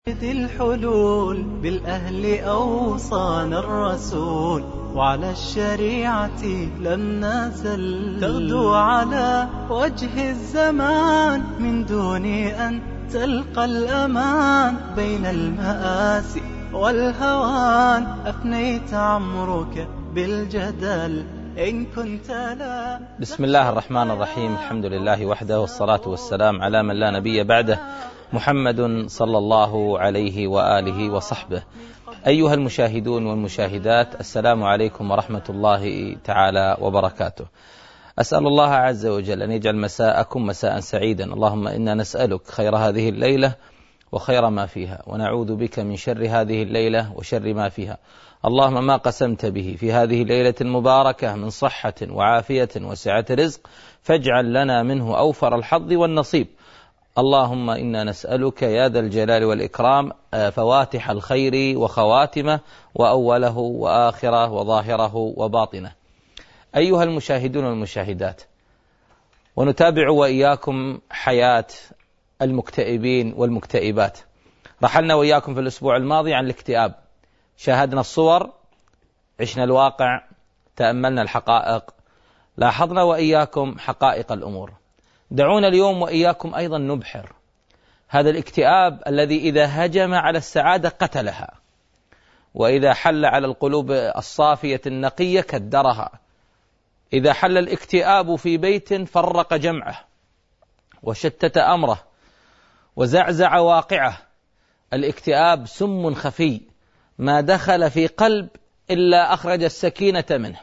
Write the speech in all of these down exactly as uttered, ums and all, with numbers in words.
الحلول بالأهل أوصانا الرسول، وعلى الشريعة لم نزل تغدو على وجه الزمان من دون أن تلقى الأمان. بين المآسي والهوان أفنيت عمرك بالجدل إن كنت لا. بسم الله الرحمن الرحيم، الحمد لله وحده، والصلاة والسلام على من لا نبي بعده، محمد صلى الله عليه وآله وصحبه. أيها المشاهدون والمشاهدات، السلام عليكم ورحمة الله تعالى وبركاته. أسأل الله عز وجل أن يجعل مساءكم مساء سعيدا. اللهم إنا نسألك خير هذه الليلة وخير ما فيها، ونعوذ بك من شر هذه الليلة وشر ما فيها. اللهم ما قسمت به في هذه الليلة المباركة من صحة وعافية وسعة رزق فاجعل لنا منه أوفر الحظ والنصيب. اللهم إنا نسألك يا ذا الجلال والإكرام فواتح الخير وخواتمه، وأوله وآخره وظاهره وباطنه. أيها المشاهدون والمشاهدات، ونتابع وإياكم حياة المكتئبين والمكتئبات. رحلنا وإياكم في الأسبوع الماضي عن الاكتئاب، شاهدنا الصور، عشنا الواقع، تأملنا الحقائق، لاحظنا وإياكم حقائق الأمور. دعونا اليوم وإياكم أيضا نبحر هذا الاكتئاب الذي إذا هجم على السعادة قتلها، وإذا حل على القلوب الصافية النقية كدرها. إذا حل الاكتئاب في بيت فرق جمعه وشتت أمره وزعزع واقعه. الاكتئاب سم خفي، ما دخل في قلب إلا أخرج السكينة منه.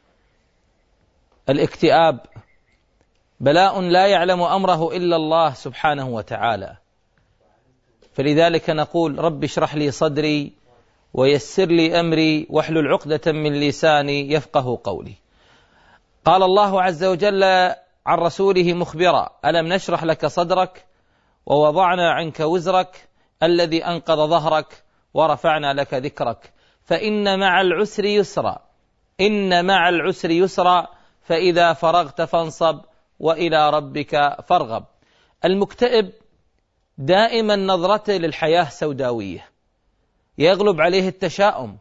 الاكتئاب بلاء لا يعلم أمره إلا الله سبحانه وتعالى، فلذلك نقول رب اشرح لي صدري ويسر لي أمري واحلل عقدة من لساني يفقه قولي. قال الله عز وجل عن رسوله مخبرا: ألم نشرح لك صدرك ووضعنا عنك وزرك الذي أنقض ظهرك ورفعنا لك ذكرك فإن مع العسر يسرا إن مع العسر يسرا فإذا فرغت فانصب وإلى ربك فارغب. المكتئب دائما نظرته للحياة سوداوية، يغلب عليه التشاؤم،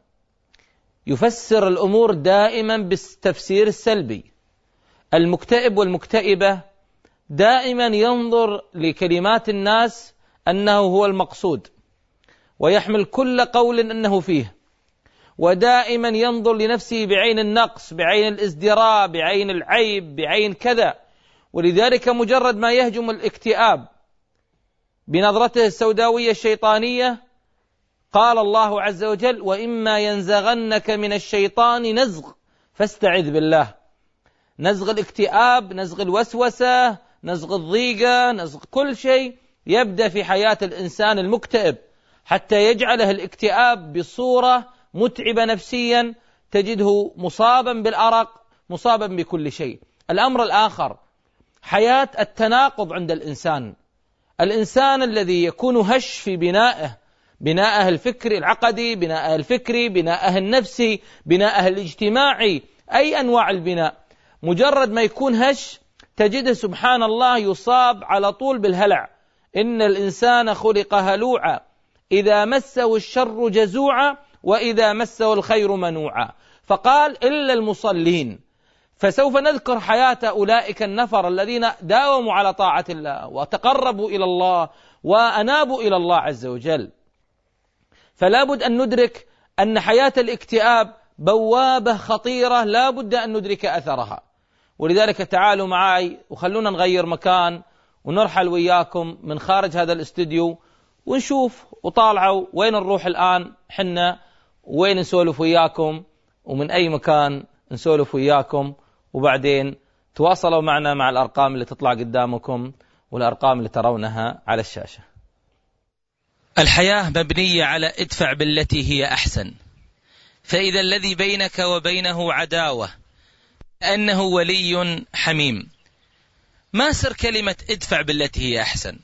يفسر الأمور دائما بالتفسير السلبي. المكتئب والمكتئبة دائما ينظر لكلمات الناس أنه هو المقصود، ويحمل كل قول أنه فيه، ودائما ينظر لنفسه بعين النقص، بعين الازدراء، بعين العيب، بعين كذا. ولذلك مجرد ما يهجم الاكتئاب بنظرته السوداوية الشيطانية، قال الله عز وجل: وإما ينزغنك من الشيطان نزغ فاستعذ بالله. نزغ الاكتئاب، نزغ الوسوسة، نزغ الضيقة، نزغ كل شيء يبدأ في حياة الإنسان المكتئب، حتى يجعله الاكتئاب بصورة متعبة نفسيا، تجده مصابا بالأرق، مصابا بكل شيء. الأمر الآخر حياة التناقض عند الإنسان. الإنسان الذي يكون هش في بنائه، بنائه الفكري العقدي، بنائه الفكري، بنائه النفسي، بنائه الاجتماعي، أي أنواع البناء، مجرد ما يكون هش تجده سبحان الله يصاب على طول بالهلع. إن الإنسان خلق هلوعا إذا مسه الشر جزوعا وإذا مسه الخير منوعا. فقال: إلا المصلين. فسوف نذكر حياة أولئك النفر الذين داوموا على طاعة الله وتقربوا إلى الله وأنابوا إلى الله عز وجل. فلا بد أن ندرك أن حياة الاكتئاب بوابة خطيرة، لا بد أن ندرك أثرها. ولذلك تعالوا معي وخلونا نغير مكان ونرحل وياكم من خارج هذا الاستوديو ونشوف وطالعوا وين نروح الآن حنا، وين نسولف وياكم، ومن أي مكان نسولف وياكم. وبعدين تواصلوا معنا مع الأرقام اللي تطلع قدامكم والأرقام اللي ترونها على الشاشة. الحياة مبنية على ادفع بالتي هي أحسن، فإذا الذي بينك وبينه عداوة أنه ولي حميم. ما سر كلمة ادفع بالتي هي أحسن؟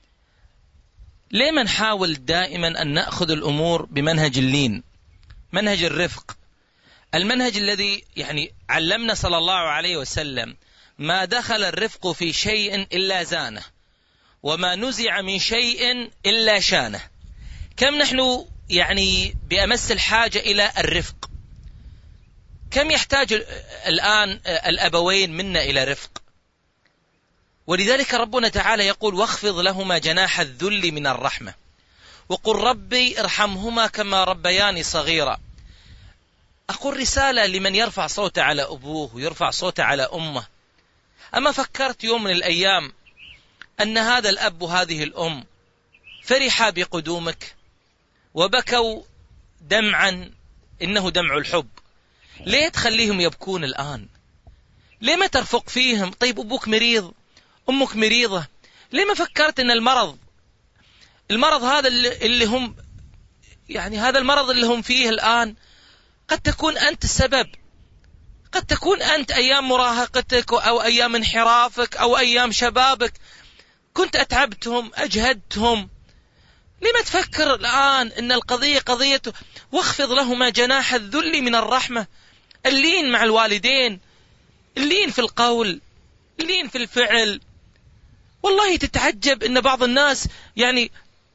ليه ما نحاول دائما أن نأخذ الأمور بمنهج اللين، منهج الرفق، المنهج الذي يعني علمنا صلى الله عليه وسلم: ما دخل الرفق في شيء إلا زانه، وما نزع من شيء إلا شانه. كم نحن يعني بأمس الحاجة إلى الرفق، كم يحتاج الآن الأبوين منا إلى رفق. ولذلك ربنا تعالى يقول واخفض لهما جناح الذل من الرحمة وقل ربي ارحمهما كما ربياني صغيرا. أقول رسالة لمن يرفع صوته على أبوه ويرفع صوته على أمه. أما فكرت يوم من الأيام أن هذا الأب وهذه الأم فرحا بقدومك وبكوا دمعا إنه دمع الحب، ليه تخليهم يبكون الآن؟ ليه ما ترفق فيهم؟ طيب أبوك مريض، أمك مريضة، ليه ما فكرت أن المرض المرض هذا اللي هم يعني هذا المرض اللي هم فيه الآن قد تكون أنت السبب، قد تكون أنت أيام مراهقتك أو أيام انحرافك أو أيام شبابك كنت أتعبتهم أجهدتهم. لما تفكر الآن أن القضية قضية واخفض لهما جناح الذل من الرحمة، اللين مع الوالدين، اللين في القول، اللين في الفعل. والله تتعجب أن بعض الناس يعني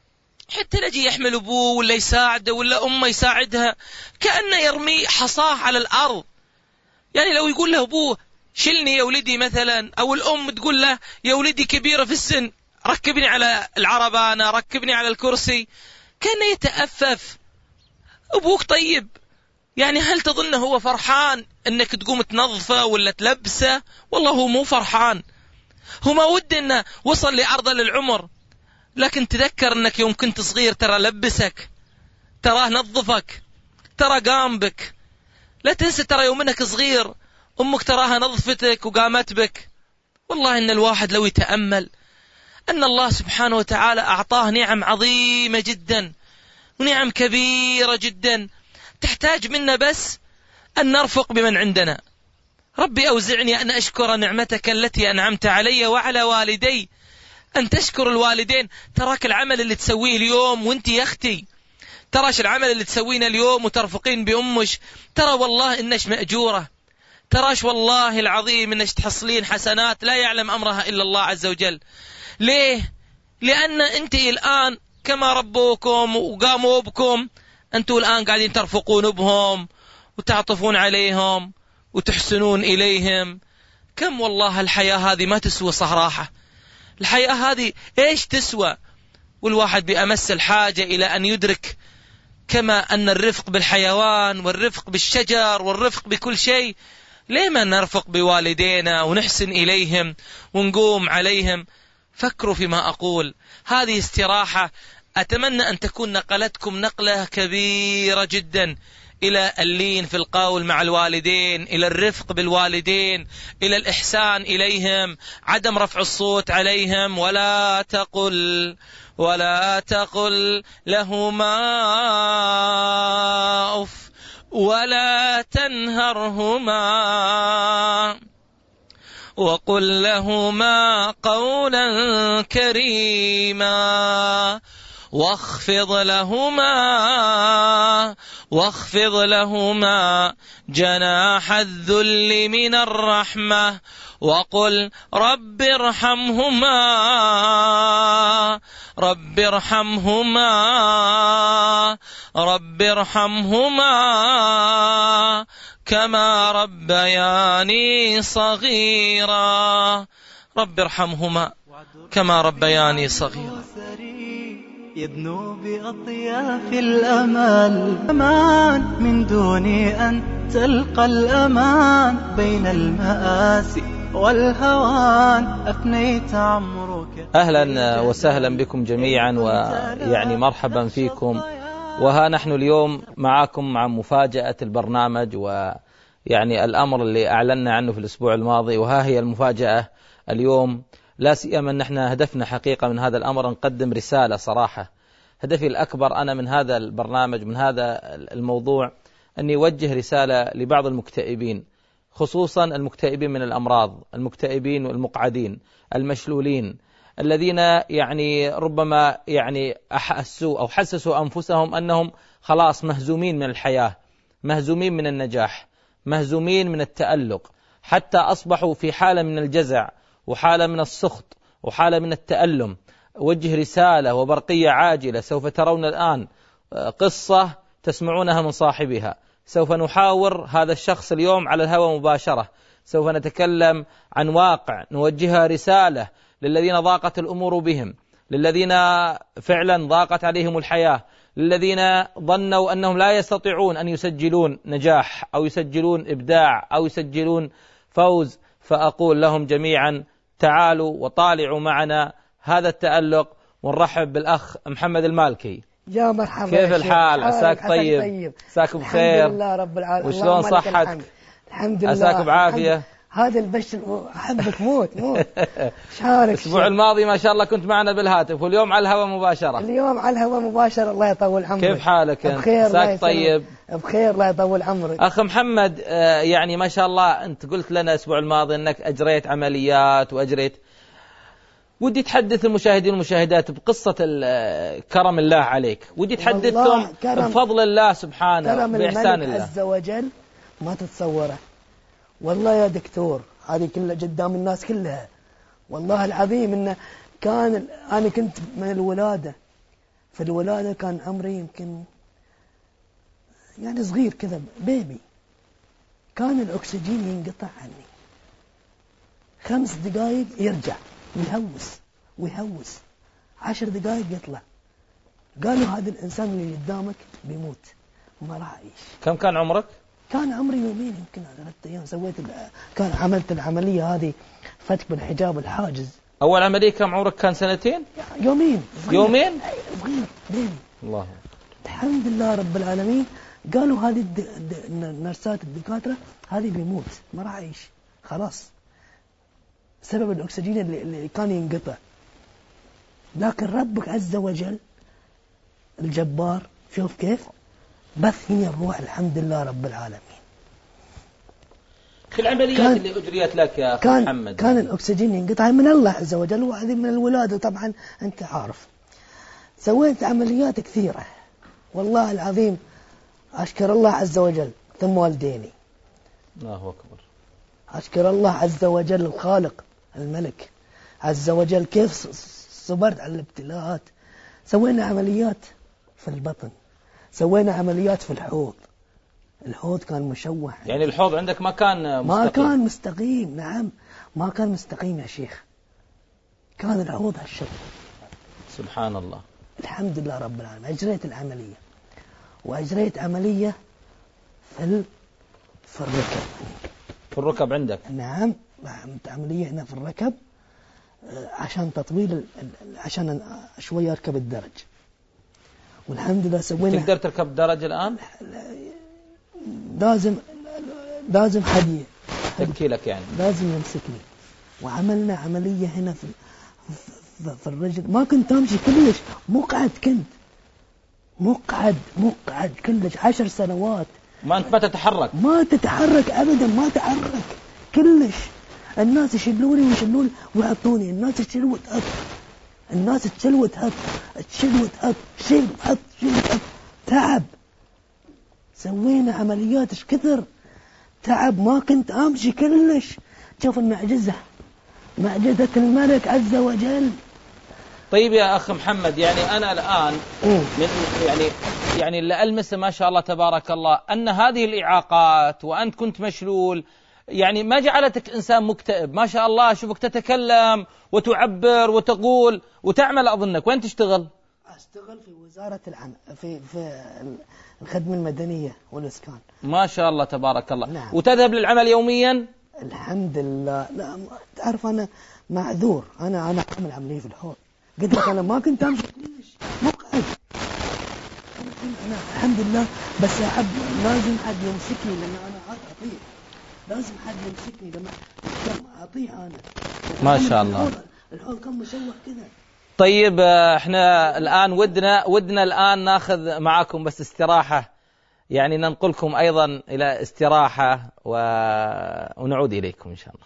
حتى نجي يحمل أبوه ولا يساعده ولا أمه يساعدها كأنه يرمي حصاه على الأرض. يعني لو يقول له أبوه شلني يا ولدي مثلا، أو الأم تقول له يا ولدي كبيرة في السن ركبني على العربانة ركبني على الكرسي، كان يتأفف. أبوك طيب يعني هل تظن هو فرحان أنك تقوم تنظفه ولا تلبسه؟ والله هو مو فرحان، هو ما ود أنه وصل لأرض للعمر. لكن تذكر أنك يوم كنت صغير ترى لبسك، تراه نظفك، ترى قام بك. لا تنسى ترى يوم أنك صغير أمك تراها نظفتك وقامت بك. والله إن الواحد لو يتأمل أن الله سبحانه وتعالى أعطاه نعم عظيمة جدا ونعم كبيرة جدا تحتاج منا بس أن نرفق بمن عندنا. ربي أوزعني أن أشكر نعمتك التي أنعمت علي وعلى والدي، أن تشكر الوالدين. تراك العمل اللي تسويه اليوم وانت يا أختي، تراش العمل اللي تسوينه اليوم وترفقين بأمش، ترى والله إنش مأجورة، تراش والله العظيم إنش تحصلين حسنات لا يعلم أمرها إلا الله عز وجل. ليه؟ لأن أنت الآن كما ربوكم وقاموا بكم أنتوا الآن قاعدين ترفقون بهم وتعطفون عليهم وتحسنون إليهم. كم والله الحياة هذه ما تسوى صراحة، الحياة هذه إيش تسوى؟ والواحد بأمس الحاجة إلى أن يدرك كما أن الرفق بالحيوان والرفق بالشجر والرفق بكل شيء، ليه ما نرفق بوالدينا ونحسن إليهم ونقوم عليهم؟ فكروا فيما أقول. هذه استراحة أتمنى أن تكون نقلتكم نقلة كبيرة جدا إلى اللين في القول مع الوالدين، إلى الرفق بالوالدين، إلى الإحسان إليهم، عدم رفع الصوت عليهم. ولا تقل ولا تقل لهما أف ولا تنهرهما وقل لهما قولا كريما واخفض لهما واخفض لهما جناح الذل من الرحمة وقل رب ارحمهما رب ارحمهما رب ارحمهما كما ربياني صغيرا. رب ارحمهما كما ربياني صغيرا. يدنو بأطياف الأمل أمان من دون أن تلقى الأمان بين المآسي والهوان أفنيت عمرك. أهلا وسهلا بكم جميعا ويعني مرحبا فيكم. وها نحن اليوم معاكم مع مفاجأة البرنامج ويعني الأمر اللي أعلنا عنه في الأسبوع الماضي، وها هي المفاجأة اليوم. لا سيما أن احنا هدفنا حقيقة من هذا الأمر نقدم رسالة صراحة. هدفي الأكبر أنا من هذا البرنامج من هذا الموضوع أني أوجه رسالة لبعض المكتئبين، خصوصا المكتئبين من الأمراض، المكتئبين والمقعدين المشلولين الذين يعني ربما يعني أحسوا أو حسسوا أنفسهم أنهم خلاص مهزومين من الحياة، مهزومين من النجاح، مهزومين من التألق، حتى أصبحوا في حالة من الجزع وحالة من السخط وحالة من التألم. أوجه رسالة وبرقية عاجلة. سوف ترون الآن قصة تسمعونها من صاحبها. سوف نحاور هذا الشخص اليوم على الهواء مباشرة. سوف نتكلم عن واقع نوجهها رسالة للذين ضاقت الأمور بهم، للذين فعلا ضاقت عليهم الحياة، للذين ظنوا أنهم لا يستطيعون أن يسجلون نجاح أو يسجلون إبداع أو يسجلون فوز. فأقول لهم جميعا تعالوا وطالعوا معنا هذا التألق، ونرحب بالأخ محمد المالكي. يا مرحبا، كيف الحال؟ عساك طيب؟ عساك بخير؟ الحمد لله رب العالمين. وشلون صحتك؟ الحمد لله. عساك بعافية؟ هذا البش أحبك موت موت. شارك. الأسبوع الماضي ما شاء الله كنت معنا بالهاتف، واليوم على الهواء مباشرة. اليوم على الهواء مباشرة. الله يطول عمرك. كيف حالك؟ بخير. عساك طيب؟ بخير الله يطول عمرك. أخ محمد، يعني ما شاء الله أنت قلت لنا الأسبوع الماضي أنك أجريت عمليات وأجريت. ودي تحدث المشاهدين والمشاهدات بقصة كرم الله عليك. ودي تحدثهم بفضل الله سبحانه بإحسان الله عز وجل ما تتصوره. والله يا دكتور هذه كلها قدام الناس كلها، والله العظيم إنه كان أنا كنت من الولادة، في الولادة كان عمري يمكن يعني صغير كذا بيبي، كان الأكسجين ينقطع عني خمس دقائق يرجع ويهوس ويهوس، عشر دقائق يطلع. قالوا هذا الإنسان اللي قدامك بيموت وما راح أعيش. كم كان عمرك؟ كان عمري يومين يمكن ثلاثة أيام. سويت كان عملت العملية هذه فتح بالحجاب الحاجز. أول عملية كم عمرك؟ كان سنتين؟ يومين. صغير. يومين؟ صغير بيبي. الله. الحمد لله رب العالمين. قالوا هذه النرسات الدكاترة هذه بيموت ما راح أعيش خلاص، سبب الأكسجين اللي, اللي كان ينقطع. لكن ربك عز وجل الجبار شوف كيف بث هنا الروح. الحمد لله رب العالمين. في العمليات اللي أجريت لك يا أخي كان محمد كان الأكسجين ينقطع من الله عز وجل، وهذه من الولادة طبعا أنت عارف. سويت عمليات كثيرة والله العظيم، أشكر الله عز وجل ثم والديني. الله أكبر. أشكر الله عز وجل الخالق الملك عز وجل كيف صبرت على الابتلاءات. سوينا عمليات في البطن، سوينا عمليات في الحوض. الحوض كان مشوه. يعني الحوض عندك ما كان مستقيم؟ ما كان مستقيم. نعم ما كان مستقيم يا شيخ، كان الحوض هالشكل. سبحان الله. الحمد لله رب العالمين. أجريت العملية، وأجريت عملية في في الركب. في الركب عندك؟ نعم عملت عملية هنا في الركب عشان تطويل، عشان شوية أركب الدرج. والحمد لله سوينا. تقدر تركب الدرج الآن؟ لازم لازم حد تبكي لك يعني، لازم يمسكني. وعملنا عملية هنا في في الرجل. ما كنت أمشي كلش، مقعد كنت مقعد مقعد كلش عشر سنوات. ما أنت ما تتحرك؟ ما تتحرك أبدا، ما تحرك كلش. الناس يشلوني ويشلوني ويحطوني، الناس تشيل وتحط، الناس تشيل وتحط، تشيل وتحط، شيل وتحط، شيل وتحط. تعب. سوينا عمليات ايش كثر تعب، ما كنت امشي كلش. شوف المعجزة، معجزة الملك عز وجل. طيب يا أخ محمد، يعني أنا الآن من يعني يعني اللي ألمس ما شاء الله تبارك الله أن هذه الإعاقات وأنت كنت مشلول يعني ما جعلتك إنسان مكتئب. ما شاء الله أشوفك تتكلم وتعبر وتقول وتعمل. أظنك وين تشتغل؟ أشتغل في وزارة العمل، في في الخدمة المدنية والإسكان. ما شاء الله تبارك الله. نعم. وتذهب للعمل يوميا؟ الحمد لله. لا تعرف أنا معذور، أنا أنا أعمل عملية في الحوض. قلت لك أنا ما كنت أمشي كلش، مقعد. أنا الحمد لله، بس أحب لازم حد يمسكني لأن أنا أطيع. لازم حد يمسكني لما أطيع أنا. ما شاء الله. الحوض كان مشوه كذا. طيب احنا الآن ودنا ودنا الآن ناخذ معكم بس استراحة، يعني ننقلكم أيضا إلى استراحة و... ونعود إليكم إن شاء الله.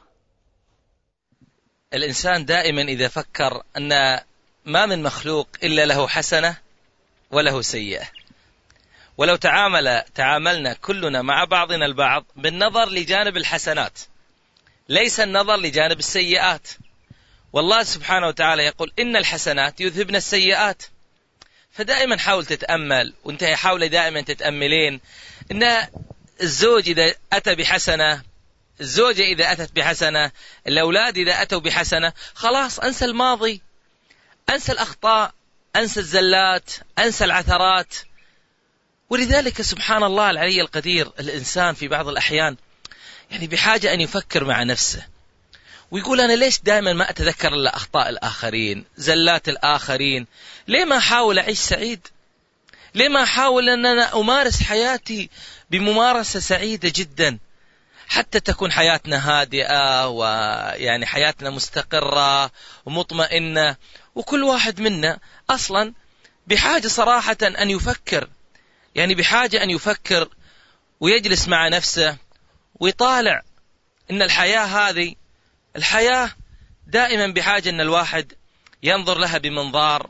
الإنسان دائما إذا فكر أن ما من مخلوق إلا له حسنة وله سيئة، ولو تعامل تعاملنا كلنا مع بعضنا البعض بالنظر لجانب الحسنات ليس النظر لجانب السيئات، والله سبحانه وتعالى يقول إن الحسنات يذهبن السيئات. فدائما حاول تتأمل، وانت حاول دائما تتأملين إن الزوج إذا أتى بحسنة، الزوجة إذا أتت بحسنة، الأولاد إذا أتوا بحسنة، خلاص أنسى الماضي، أنسى الأخطاء، أنسى الزلات، أنسى العثرات. ولذلك سبحان الله العلي القدير، الإنسان في بعض الأحيان يعني بحاجة أن يفكر مع نفسه ويقول أنا ليش دائما ما أتذكر إلا أخطاء الآخرين، زلات الآخرين؟ ليه ما أحاول أعيش سعيد؟ ليه ما أحاول أن أنا أمارس حياتي بممارسة سعيدة جدا، حتى تكون حياتنا هادئة ويعني حياتنا مستقرة ومطمئنة. وكل واحد منا أصلا بحاجة صراحة أن يفكر، يعني بحاجة أن يفكر ويجلس مع نفسه ويطالع إن الحياة هذه الحياة دائما بحاجة أن الواحد ينظر لها بمنظار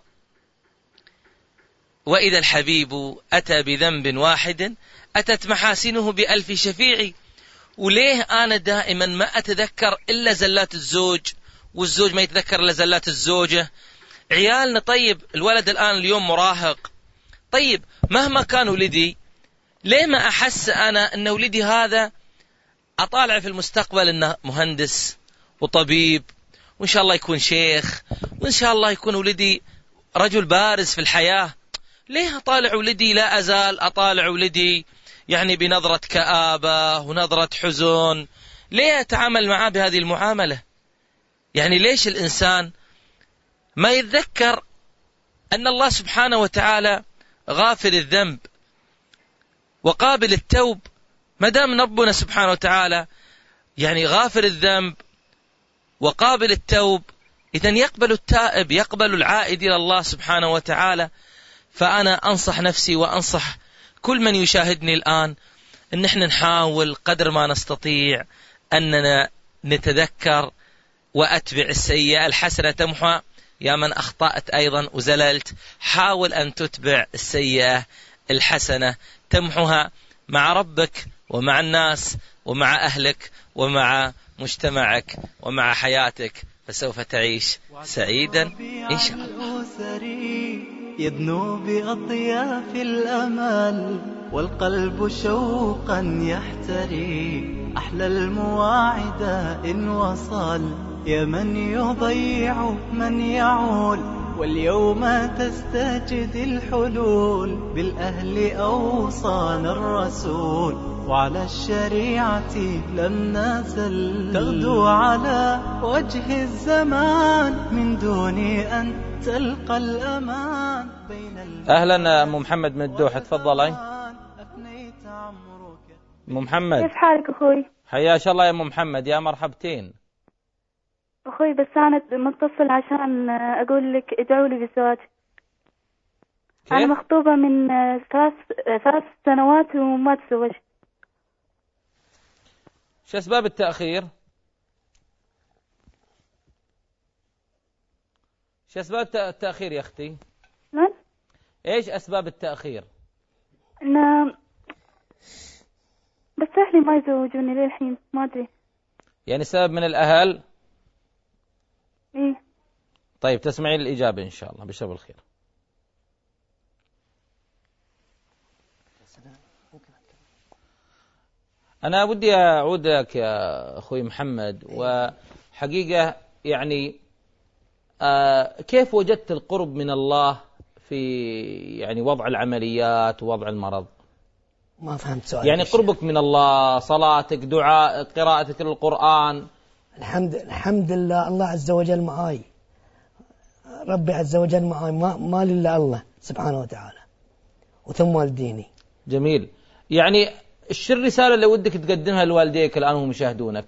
وإذا الحبيب أتى بذنب واحد أتت محاسنه بألف شفيع. وليه أنا دائما ما أتذكر إلا زلات الزوج، والزوج ما يتذكر إلا زلات الزوجة؟ عيالنا، طيب الولد الآن اليوم مراهق، طيب مهما كان ولدي ليه ما أحس أنا أن ولدي هذا أطالع في المستقبل أنه مهندس وطبيب، وإن شاء الله يكون شيخ، وإن شاء الله يكون ولدي رجل بارز في الحياة؟ ليه أطالع ولدي، لا أزال أطالع ولدي يعني بنظرة كآبة ونظرة حزن؟ ليه أتعامل معاه بهذه المعاملة؟ يعني ليش الإنسان ما يتذكر أن الله سبحانه وتعالى غافر الذنب وقابل التوب؟ ما دام ربنا سبحانه وتعالى يعني غافر الذنب وقابل التوب، إذن يقبل التائب، يقبل العائد إلى الله سبحانه وتعالى. فأنا أنصح نفسي وأنصح كل من يشاهدني الآن أن نحن نحاول قدر ما نستطيع أننا نتذكر وأتبع السيئة الحسنة تمحى. يا من أخطأت أيضا وزللت، حاول أن تتبع السيئة الحسنة تمحها مع ربك ومع الناس ومع أهلك ومع مجتمعك ومع حياتك، فسوف تعيش سعيدا إن شاء الله. يدنو بأطياف الأمل والقلب شوقا يحتري، أحلى المواعد إن وصل، يا من يضيع من يعول، واليوم تستجد الحلول، بالأهل أوصانا الرسول، وعلى الشريعة لم نزل، تغدو على وجه الزمان من دون أن تلقى الأمان بين. أهلا أم محمد من الدوحة، تفضلي. أم محمد كيف حالك أخوي؟ حياك الله يا أم محمد، يا مرحبتين أخوي. بس أنا متصل عشان أقول لك ادعوا لي بالزواج. أنا مخطوبة من ثلاث ثلاث سنوات وما تزوجت. شو أسباب التأخير؟ شو أسباب التأخير يا أختي؟ من؟ إيش أسباب التأخير؟ أنا بس أهلي ما يزوجوني للحين، ما أدري. يعني سبب من الأهل؟ إيه. طيب تسمعين الإجابة إن شاء الله بشر الخير. أنا ودي أعود لك يا أخوي محمد، وحقيقة يعني آه كيف وجدت القرب من الله في يعني وضع العمليات ووضع المرض؟ ما فهمت سؤال. يعني قربك من الله، صلاتك، دعاء، قراءتك للقرآن. الحمد الحمد لله، الله عز وجل معاي، ربي عز وجل معاي، ما ما إلا الله سبحانه وتعالى، وثم والديني. جميل. يعني ايش الرسالة اللي ودك تقدمها لوالديك الآن وهم يشاهدونك؟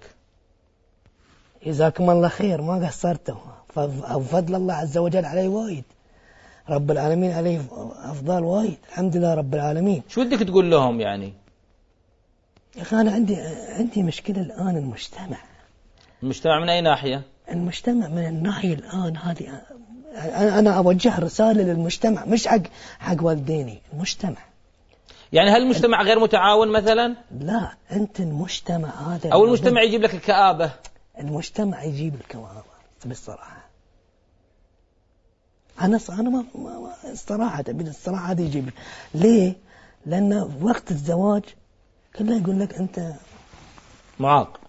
جزاكم الله خير، ما قصرتوا، فضل الله عز وجل علي وايد، رب العالمين عليه أفضل وايد، الحمد لله رب العالمين. شو ودك تقول لهم يعني؟ يا أخي أنا عندي عندي مشكلة الآن. المجتمع المجتمع من أي ناحية؟ المجتمع من الناحية الآن هذه، أنا أوجه رسالة للمجتمع، مش حق حق والديني، المجتمع. يعني هل المجتمع غير متعاون مثلا؟ لا، أنت المجتمع هذا، أو المجتمع يجيب لك الكآبة؟ المجتمع يجيب الكآبة. بالصراحة. أنا أنا ما الصراحة بالصراحة هذه يجيب ليه؟ لأن وقت الزواج كله يقول لك أنت معاق.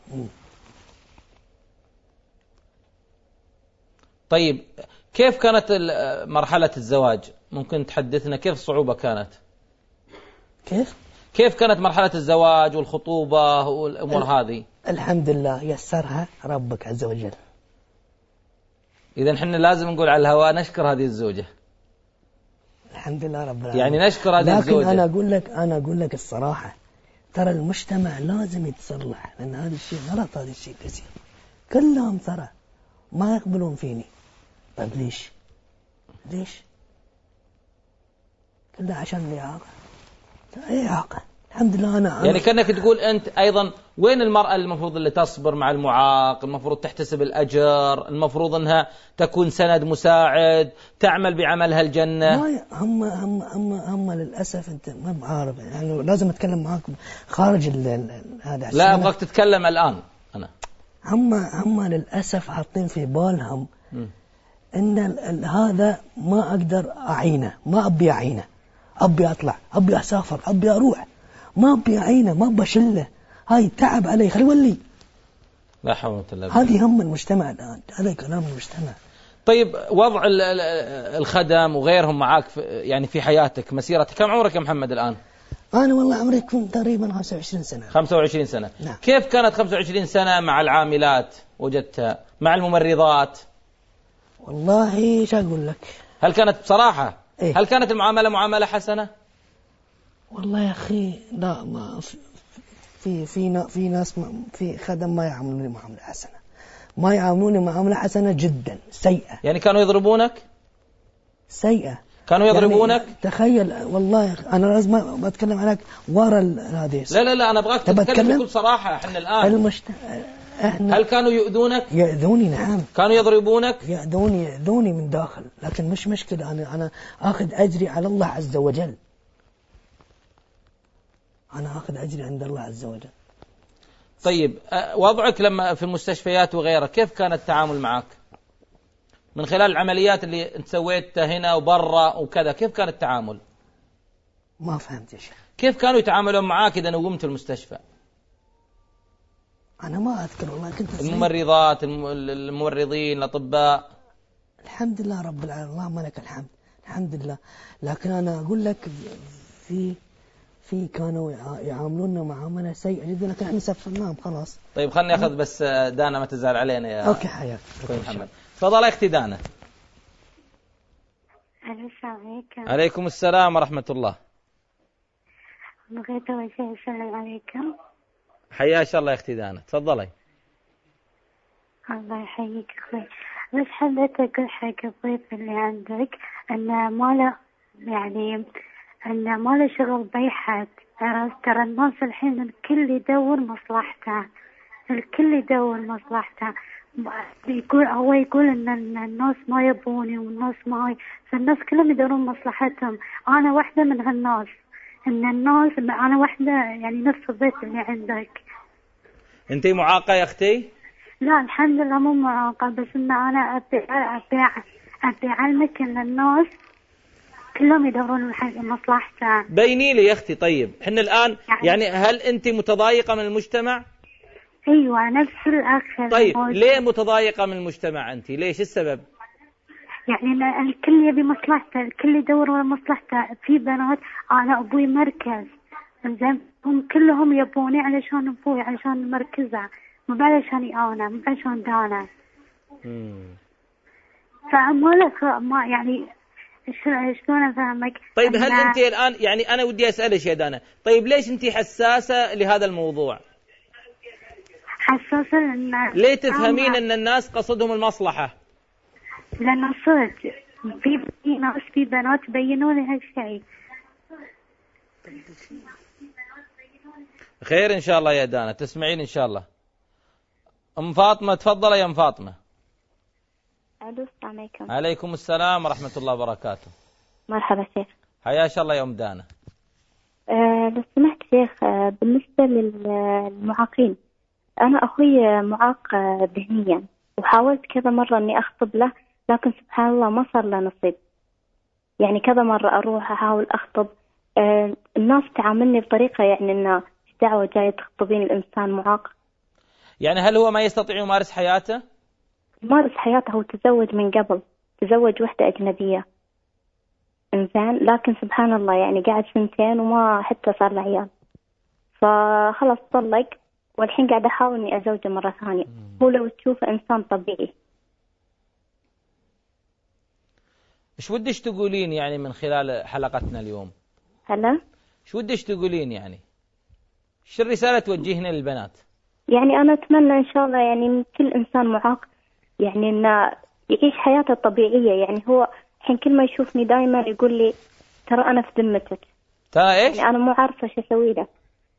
طيب كيف كانت مرحلة الزواج؟ ممكن تحدثنا كيف الصعوبة كانت؟ كيف؟ كيف كانت مرحلة الزواج والخطوبة والأمور هذه؟ الحمد لله يسرها ربك عز وجل. إذا نحن لازم نقول على الهواء نشكر هذه الزوجة. الحمد لله رب العالمين. يعني نشكر هذه لكن الزوجة. لكن أنا أقول لك أنا أقول لك الصراحة، ترى المجتمع لازم يتصلح، لأن هذا الشيء غلط، هذا الشيء كثير كلهم ترى ما يقبلون فيني. طيب ليش؟ ليش؟ كله عشان الإعاقة. أي إعاقة؟ الحمد لله. أنا يعني كأنك تقول أنت أيضا وين المرأة المفروض اللي تصبر مع المعاق؟ المفروض تحتسب الأجر، المفروض أنها تكون سند مساعد، تعمل بعملها الجنة. ما هم هم هم هم للأسف أنت ما بعارف، يعني لازم أتكلم معاك خارج هذا. لا أبغاك تتكلم الآن. أنا هم هم للأسف حاطين في بالهم م. إن هذا ما أقدر أعينه، ما أبي أعينه، أبي أطلع، أبي أسافر، أبي أروح، ما أبي أعينه، ما أبي أشله، هاي تعب علي، خلي ولي. لا حول ولا قوة إلا بالله. هذه هم المجتمع الآن، هذا كلام المجتمع. طيب وضع الخدم وغيرهم معاك في يعني في حياتك مسيرتك، كم عمرك يا محمد الآن؟ أنا والله عمري كنت تقريبا خمسة وعشرين سنة. خمسة وعشرين سنة. نعم. كيف كانت خمسة وعشرين سنة مع العاملات وجدتها، مع الممرضات؟ والله ايش اقول لك؟ هل كانت بصراحة إيه؟ هل كانت المعاملة معاملة حسنة؟ والله يا أخي لا، ما في في في ناس في خدم ما يعاملوني معاملة حسنة، ما يعاملوني معاملة حسنة جدا سيئة. يعني كانوا يضربونك؟ سيئة. كانوا يضربونك؟ يعني تخيل والله أنا لازم بتكلم عنك ورا هذه. لا لا لا أنا أبغاك تتكلم بكل صراحة. إحنا الآن المشت... إحنا هل كانوا يؤذونك؟ يؤذوني نعم. كانوا يضربونك؟ يؤذوني يؤذوني من داخل، لكن مش مشكلة، أنا أنا أخذ أجري على الله عز وجل. أنا أخذ أجري عند الله عز وجل. طيب وضعك لما في المستشفيات وغيرها كيف كان التعامل معك؟ من خلال العمليات اللي انت سويتها هنا وبرا وكذا، كيف كان التعامل؟ ما فهمت يا شيخ. كيف كانوا يتعاملون معاك إذا نومت المستشفى؟ أنا ما أذكر والله. كنت الممرضات، الممرضين، الأطباء. الحمد لله رب العالمين، اللهم لك الحمد، الحمد لله. لكن أنا أقول لك في في كانوا يعاملوننا معاملة سيئة جدا، لكن احنا سفرناهم خلاص. طيب خلني أخذ بس دانا ما تزعل علينا يا أوكي حياك محمد. تفضل أختي دانا. السلام عليكم. عليكم السلام ورحمة الله. بغيت أول شيء أسلم عليكم. حياك الله يا أختي دانا، تفضلي. الله يحييك أخوي. بس حبيت أقول حق الضيف اللي عندك أن ما له يعني أن ما له شغل بأي حد. ترى الناس الحين الكل يدور مصلحته، الكل يدور مصلحته. يقول هو يقول إن الناس ما يبوني والناس ما، فالناس كلهم يدورون مصلحتهم. أنا واحدة من هالناس، إن الناس أنا واحدة يعني نفس الضيف اللي عندك. أنتي معاقة يا أختي؟ لا الحمد لله مو معاقة، بس إن أنا أبي أبي أبي أعلمك إن الناس كلهم يدورون مصلحته. بيني لي يا أختي. طيب إحنا الآن يعني هل أنت متضايقة من المجتمع؟ أيوة نفس الأخ. طيب ليه متضايقة من المجتمع أنت؟ ليش السبب؟ يعني الكل يبي مصلحته، الكل يدور على مصلحته. في بنات أنا أبوي مركز، زين هم كلهم يبوني علشان أبوي، علشان مركزه، مو علشان أنا، مو علشان دانا. فما لك ما يعني شلون أفهمك؟ طيب هل أنت الآن يعني أنا ودي أسألك يا دانا، طيب ليش أنت حساسة لهذا الموضوع؟ حساسة لأن ليه تفهمين أن الناس قصدهم المصلحة؟ لأن صدق في ناس في بنات بينوا لي هالشيء. خير إن شاء الله يا دانا، تسمعين إن شاء الله. أم فاطمة تفضل يا أم فاطمة. الو السلام عليكم. عليكم السلام ورحمة الله وبركاته. مرحبا شيخ. حياك الله يا أم دانا. أه لو سمحت شيخ، بالنسبة للمعاقين، أنا أخوي معاق ذهنيا، وحاولت كذا مرة إني أخطب له، لكن سبحان الله ما صار له نصيب. يعني كذا مرة أروح أحاول أخطب، آه الناس تعاملني بطريقة يعني إنه دعوة جاية تخطبين الإنسان معاق. يعني هل هو ما يستطيع يمارس حياته؟ يمارس حياته، هو تزوج من قبل، تزوج وحدة أجنبية إنسان، لكن سبحان الله يعني قاعد سنتين وما حتى صار له عيال، فخلص طلق، والحين قاعد أحاول إني أزوجه مرة ثانية. هو لو تشوفه إنسان طبيعي. إيش ودش تقولين يعني من خلال حلقتنا اليوم؟ هلا؟ إيش ودش تقولين يعني؟ إيش الرسالة توجهنا للبنات؟ يعني أنا أتمنى إن شاء الله يعني من كل إنسان معاق يعني إنه يعيش حياته الطبيعية. يعني هو الحين كل ما يشوفني دائما يقول لي ترى أنا في ذمتك. ترى إيش؟ يعني أنا مو عارفة شو أسوي له.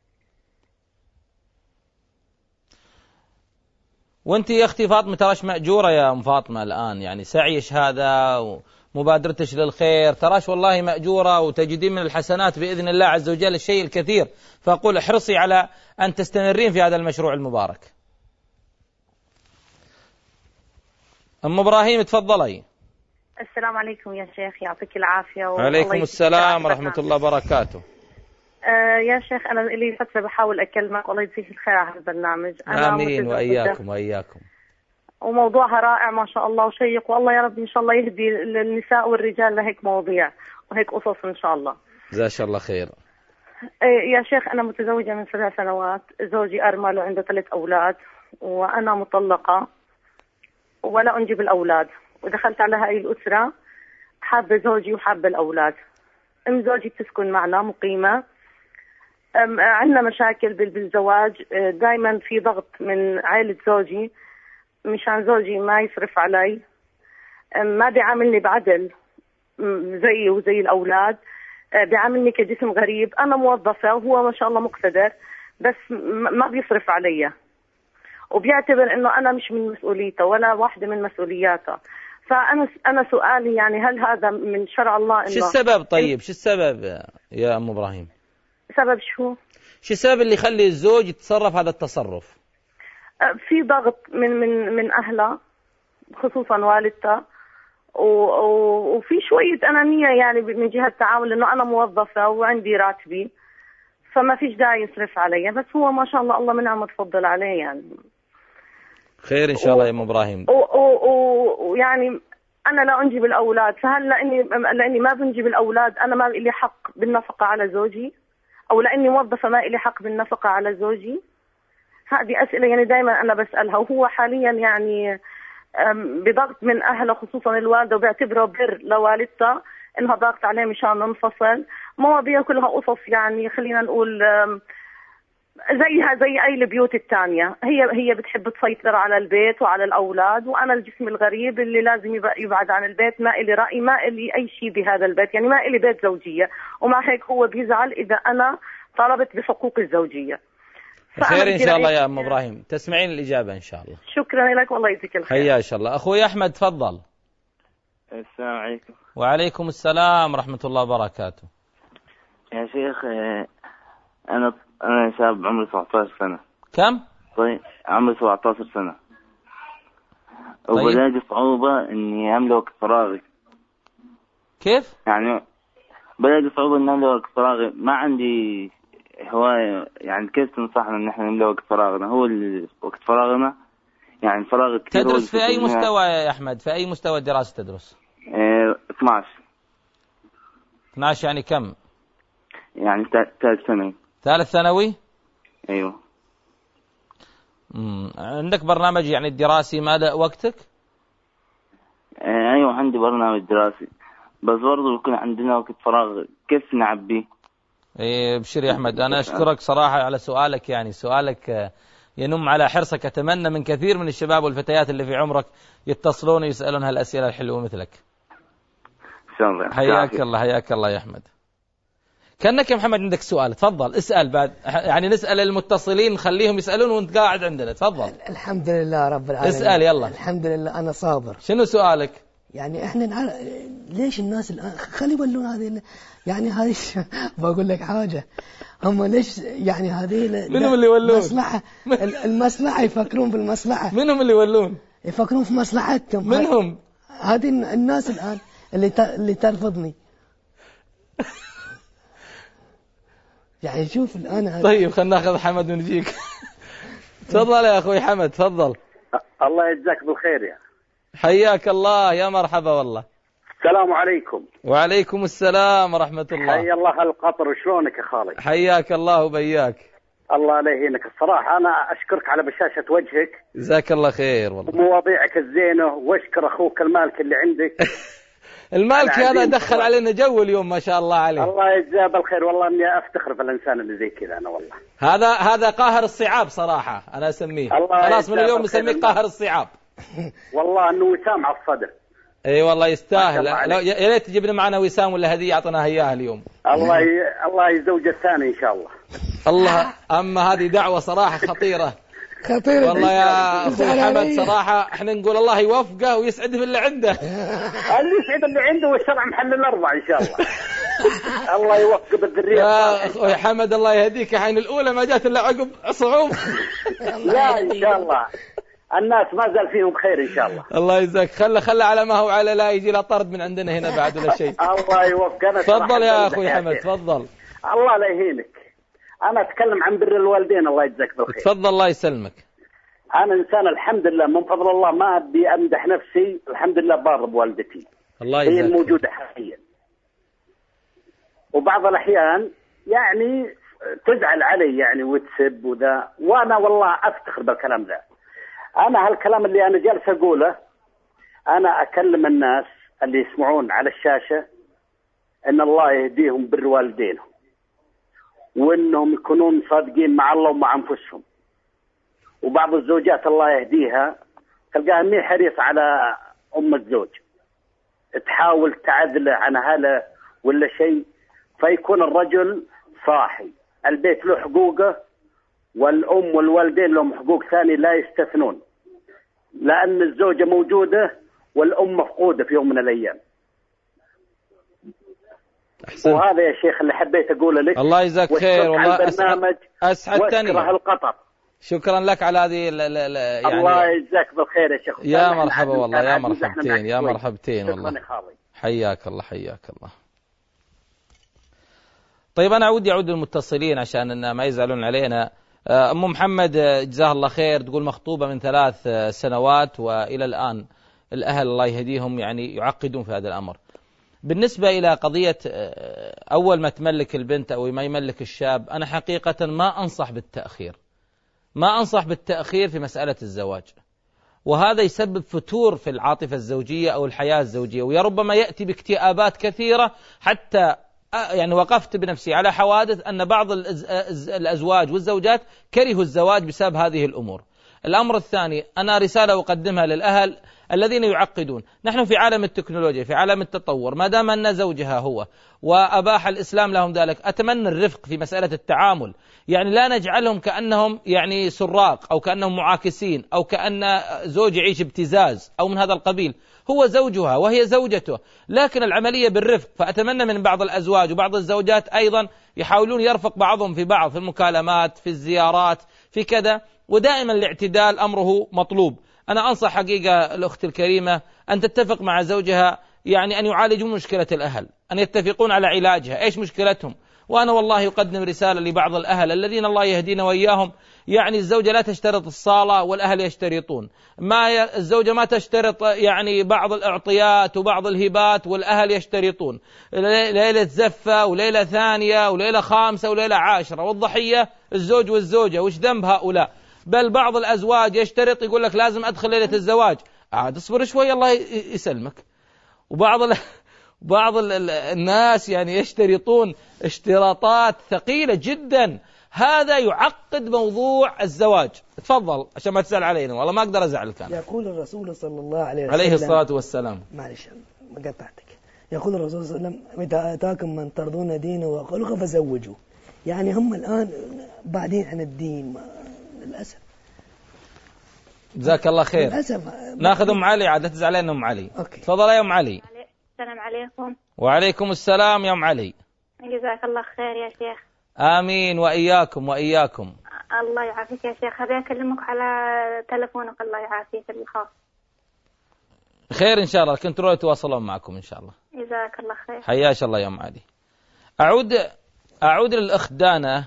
وانت يا اختي فاطمة تراش مأجورة يا ام فاطمة الآن، يعني سعيش هذا ومبادرتش للخير تراش والله مأجورة، وتجدين من الحسنات بإذن الله عز وجل الشيء الكثير. فأقول احرصي على أن تستمرين في هذا المشروع المبارك. أم إبراهيم تفضلي. السلام عليكم يا شيخ، يعطيك العافية. وعليكم السلام ورحمة الله وبركاته. آه يا شيخ، أنا لي فترة بحاول أكلمك، والله يجزيك الخير على هذا البرنامج. أنا آمين وإياكم وإياكم. وموضوعها رائع ما شاء الله وشيق، والله يا رب إن شاء الله يهدي النساء والرجال لهيك مواضيع وهيك قصص إن شاء الله. جزاك الله خير. آه يا شيخ، أنا متزوجة من سبع سنوات، زوجي أرمل وعنده ثلاث أولاد، وأنا مطلقة ولا أنجب الأولاد، ودخلت على هاي الأسرة حابة زوجي وحابة الأولاد. أم زوجي تسكن معنا مقيمة، عندنا مشاكل بالزواج، دائما في ضغط من عائلة زوجي مشان زوجي ما يصرف علي، ما بيعاملني بعدل زي وزي الأولاد، بيعاملني كجسم غريب. أنا موظفة وهو ما شاء الله مقتدر، بس ما بيصرف علي، وبيعتبر إنه أنا مش من مسؤوليته ولا واحدة من مسؤولياته. فأنا أنا سؤالي يعني هل هذا من شرع الله؟ إنه شو السبب؟ طيب شو السبب يا أم إبراهيم؟ سبب شو؟ شو السبب اللي يخلي الزوج يتصرف هذا التصرف؟ في ضغط من من من أهلها، خصوصا والدتها، وفي شوية أنانية يعني من جهة تعامل، إنه أنا موظفة وعندي راتبي فما فيش داعي يصرف علي، بس هو ما شاء الله الله منعم تفضل عليه يعني. خير إن شاء الله يا أم إبراهيم. ويعني أنا لا أنجب الأولاد، فهل لأني لأني ما بنجب الأولاد أنا ما لي حق بالنفقة على زوجي؟ أو لأني موظفة ما لي حق بالنفقة على زوجي؟ هذه أسئلة يعني دائما أنا بسألها، وهو حاليا يعني بضغط من أهله خصوصا الوالدة، وبيعتبره بر لوالدته إنها ضاغط عليه مشان ننفصل. مواضيع كلها قصص يعني خلينا نقول زيها زي أي البيوت الثانية، هي هي بتحب تسيطر على البيت وعلى الأولاد، وأنا الجسم الغريب اللي لازم يبعد عن البيت، ما إلي رأي، ما إلي أي شيء بهذا البيت، يعني ما إلي بيت زوجية، ومع هيك هو بيزعل إذا أنا طالبت بحقوق الزوجية. خير إن شاء الله يا أم إبراهيم، تسمعين الإجابة إن شاء الله. شكرا لك والله يجزيك الخير. حيا إن شاء الله. أخوي أحمد تفضل. السلام عليكم. وعليكم السلام ورحمة الله وبركاته. يا شيخ أنا أنا شاب عمري سبعة عشر سنة. كم؟ طيب عمري سبعة عشر سنة. طيب. وبلاقي صعوبة إني أملى وقت فراغي. كيف؟ يعني بلاقي صعوبة إني أملى وقت فراغي، ما عندي هواية. يعني كيف تنصحنا إن إحنا نملى وقت فراغنا؟ هو وقت فراغنا يعني فراغ كثير. تدرس في أي مستوى يا أحمد؟ في أي مستوى الدراسة تدرس؟ اه اثناشر. اثناشر يعني كم؟ يعني ثالث ثانوي. ثالث ثانوي؟ أيوه. مم. عندك برنامج يعني الدراسي ماذا وقتك؟ اه أيوه عندي برنامج دراسي، بس برضو يكون عندنا وقت فراغ كيف نعبيه؟ إيه بشير يا أحمد، أنا أشكرك صراحة على سؤالك، يعني سؤالك ينم على حرصك. أتمنى من كثير من الشباب والفتيات اللي في عمرك يتصلون ويسألون هالأسئلة الحلوة مثلك. حياك الله حياك الله يا أحمد. كأنك يا محمد عندك سؤال، تفضل اسأل بعد، يعني نسأل المتصلين نخليهم يسألون وانت قاعد عندنا، تفضل. الحمد لله رب العالمين. اسأل يلا. الحمد لله أنا صابر. شنو سؤالك؟ يعني احنا نعرف ليش الناس الآن خلي يولون هذه، يعني هذه بقول لك حاجة، هم ليش يعني هذه منهم اللي يولون؟ مصلحة المصلحة يفكرون بالمصلحة. منهم اللي يولون؟ يفكرون في مصلحتهم. منهم هذه الناس الآن اللي ت... اللي ترفضني. يعني شوف الآن. طيب خلنا ناخذ حمد ونجيك. تفضل يا أخوي حمد، تفضل. الله يجزاك بالخير يا حياك الله، يا مرحبا والله. السلام عليكم. وعليكم السلام ورحمة الله. حيا الله القطر، وشلونك يا خالد؟ حياك الله وبياك. الله لا يهينك. الصراحة أنا أشكرك على بشاشة وجهك، جزاك الله خير والله، ومواضيعك الزينة، واشكر أخوك المالك اللي عندك. المالك هذا دخل علينا جو اليوم ما شاء الله عليه. الله يجزاه بالخير، والله إني أفتخر في الإنسان اللي زي كذا أنا والله. هذا هذا قاهر الصعاب صراحة أنا أسميه، خلاص من اليوم نسميه قاهر الصعاب. والله إنه وسام على الصدر. اي والله يستاهل. يا ريت تجيبنا معنا وسام ولا هديه اعطيناها اياها اليوم. الله ي... الله يزوج الثاني ان شاء الله. الله، اما هذه دعوه صراحه خطيره خطيره والله يا اخوي حمد. صراحه احنا نقول الله يوفقه ويسعده في اللي عنده. اللي يسعد اللي عنده، والشرع محل الاربع ان شاء الله. الله يوفقه بالذريه يا اخوي حمد الله يهديك. حين الاولى ما جات الا عقب صعوبه. لا ان شاء الله الناس ما زال فيهم خير إن شاء الله. الله يجزاك. خله خله على ما هو على، لا يجي لا طرد من عندنا هنا بعد ولا شيء. الله يوفقنا. تفضل يا أخوي حمد، تفضل. الله لا يهينك. أنا أتكلم عن بر الوالدين، الله يجزاك بالخير. تفضل الله يسلمك. أنا إنسان الحمد لله من فضل الله، ما أبي أمدح نفسي، الحمد لله بار بوالدتي. الله يجزاك. هي الموجودة حاليا. وبعض الأحيان يعني تزعل علي يعني وتسب وذا، وأنا والله أفتخر بالكلام ذا. أنا هالكلام اللي أنا جالس أقوله، أنا أكلم الناس اللي يسمعون على الشاشة إن الله يهديهم بر والدينهم، وإنهم يكونون صادقين مع الله ومع أنفسهم. وبعض الزوجات الله يهديها تلقاها مي حريصة على أم الزوج، تحاول تعذله عن أهله ولا شيء، فيكون الرجل صاحي، البيت له حقوقه، والأم والوالدين لهم حقوق ثانية لا يستثنون، لأن الزوجة موجودة والأم مفقودة في يوم من الأيام. أحسن. وهذا يا شيخ اللي حبيت أقوله لك. الله يجزاك خير والله. أسعد أسعدتني. واشكره القطر. شكرا لك على هذه يعني. الله يجزاك بالخير يا شيخ. يا مرحبا والله، يا مرحبتين يا مرحبتين والله. حياك الله حياك الله. طيب أنا أودي أعود للمتصلين عشان ما يزعلون علينا. أم محمد جزاها الله خير تقول مخطوبة من ثلاث سنوات وإلى الآن الأهل الله يهديهم يعني يعقدون في هذا الأمر. بالنسبة إلى قضية أول ما تملك البنت أو ما يملك الشاب، أنا حقيقة ما أنصح بالتأخير، ما أنصح بالتأخير في مسألة الزواج، وهذا يسبب فتور في العاطفة الزوجية أو الحياة الزوجية، وربما يأتي باكتئابات كثيرة. حتى يعني وقفت بنفسي على حوادث أن بعض الأزواج والزوجات كرهوا الزواج بسبب هذه الأمور. الأمر الثاني، أنا رسالة أقدمها للأهل الذين يعقدون. نحن في عالم التكنولوجيا، في عالم التطور، ما دام أن زوجها هو وأباح الإسلام لهم ذلك، أتمنى الرفق في مسألة التعامل. يعني لا نجعلهم كأنهم يعني سراق أو كأنهم معاكسين أو كأن زوج يعيش ابتزاز أو من هذا القبيل. هو زوجها وهي زوجته، لكن العملية بالرفق. فأتمنى من بعض الأزواج وبعض الزوجات أيضا يحاولون يرفق بعضهم في بعض في المكالمات، في الزيارات، في كذا، ودائما الاعتدال أمره مطلوب. أنا أنصح حقيقة الأخت الكريمة أن تتفق مع زوجها، يعني أن يعالجون مشكلة الأهل، أن يتفقون على علاجها، إيش مشكلتهم. وأنا والله أقدم رسالة لبعض الأهل الذين الله يهدينا وإياهم، يعني الزوجة لا تشترط الصالة والأهل يشترطون، ما الزوجة ما تشترط يعني بعض الأعطيات وبعض الهبات والأهل يشترطون، ليلة زفة وليلة ثانية وليلة خامسة وليلة عاشرة، والضحية الزوج والزوجة، وش ذنب هؤلاء؟ بل بعض الأزواج يشترط يقول لك لازم أدخل ليلة الزواج، عاد اصبر شوي الله يسلمك. وبعض ال... بعض ال... الناس يعني يشترطون اشتراطات ثقيلة جدا، هذا يعقد موضوع الزواج. تفضل عشان ما تسأل علينا، والله ما أقدر أزعل. كان يقول الرسول صلى الله عليه وسلم عليه الصلاة والسلام، معلش ما قطعتك، يقول الرسول صلى الله عليه وسلم متى أتاكم من ترضون دينه وخلقه فزوجوا. يعني هم الآن بعدين عن الدين للأسف. جزاك الله خير. للأسف. ناخذ أم علي، عاد لا تزعل علينا أم علي. أوكي. تفضل يا أم علي. السلام عليكم. وعليكم السلام يا أم علي. جزاك الله خير يا شيخ. آمين وإياكم وإياكم. الله يعافيك يا شيخ. أبي أكلمك على تلفونك الله يعافيك الخاص. خير إن شاء الله، الكنترول يتواصلون معكم إن شاء الله. جزاك الله خير. حياك الله يا أم علي. أعود أعود للأخت دانا.